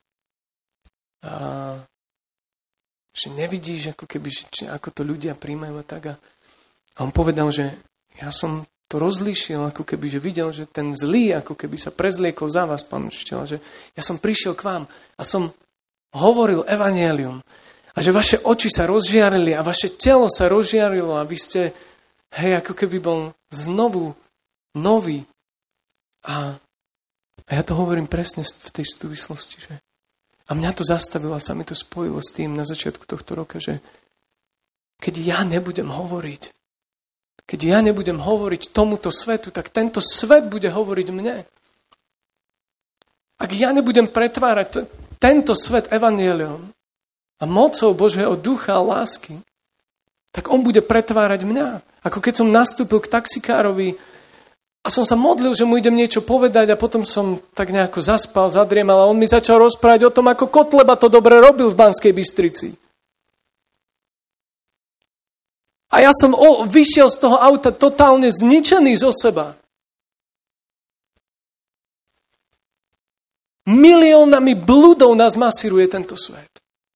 a, že nevidíš, ako keby, že, či, ako to ľudia príjmajú a tak. A, a on povedal, že ja som to rozlíšil, ako keby, že videl, že ten zlý, ako keby sa prezliekol za vás, pán učiteľ, že ja som prišiel k vám a som hovoril evanjelium. A že vaše oči sa rozžiarili a vaše telo sa rozžiarilo a vy ste, hej, ako keby bol znovu nový. A, a ja to hovorím presne v tej súvislosti, že a mňa to zastavilo a sa mi to spojilo s tým na začiatku tohto roka, že keď ja nebudem hovoriť, keď ja nebudem hovoriť tomuto svetu, tak tento svet bude hovoriť mne. Ak ja nebudem pretvárať t- tento svet evanjeliom a mocou Božieho ducha a lásky, tak on bude pretvárať mňa. Ako keď som nastúpil k taxikárovi a som sa modlil, že mu idem niečo povedať a potom som tak nejako zaspal, zadriemal a on mi začal rozprávať o tom, ako Kotleba to dobre robil v Banskej Bystrici. A ja som o, vyšiel z toho auta totálne zničený zo seba. Miliónami bludov nás masíruje tento svet.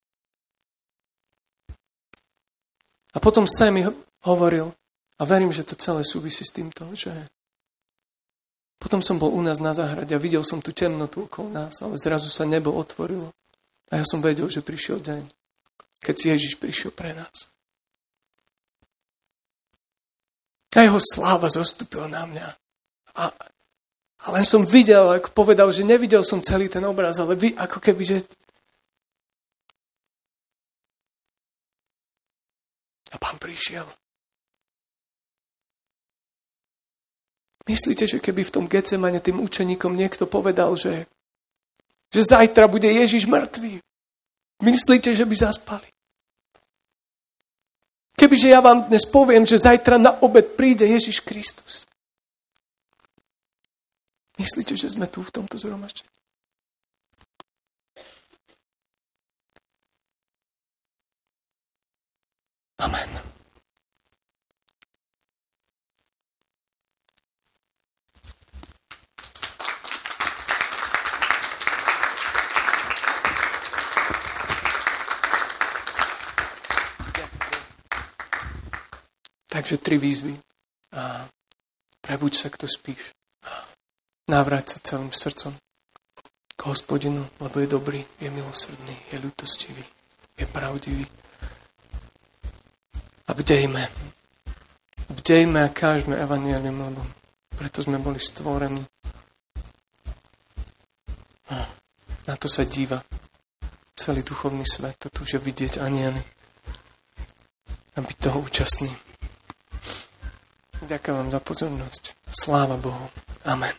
A potom Sam mi hovoril, a verím, že to celé súvisí s týmto, že potom som bol u nás na záhrade a videl som tú temnotu okolo nás, ale zrazu sa nebo otvorilo. A ja som vedel, že prišiel deň, keď Ježiš prišiel pre nás. A jeho sláva zostúpila na mňa. A, a len som videl, ako povedal, že nevidel som celý ten obraz, ale vy, ako keby, že... A Pán prišiel. Myslíte, že keby v tom Getsemane tým učeníkom niekto povedal, že, že zajtra bude Ježiš mŕtvý? Myslíte, že by zaspali? Kebyže ja vám dnes poviem, že zajtra na obed príde Ježiš Kristus. Myslíte, že sme tu v tomto zhromaždení? Amen. Takže tri výzvy. A prebuď sa, kto spíš. A návráť sa celým srdcom k Hospodinu, lebo je dobrý, je milosrdný, je ľútostivý, je pravdivý. A bdejme. Bdejme a kážme evanjelium, lebo preto sme boli stvorení. A na to sa díva celý duchovný svet, to tu je vidieť anjeli a byť toho účastný. Ďakujem vám za pozornosť. Sláva Bohu. Amen.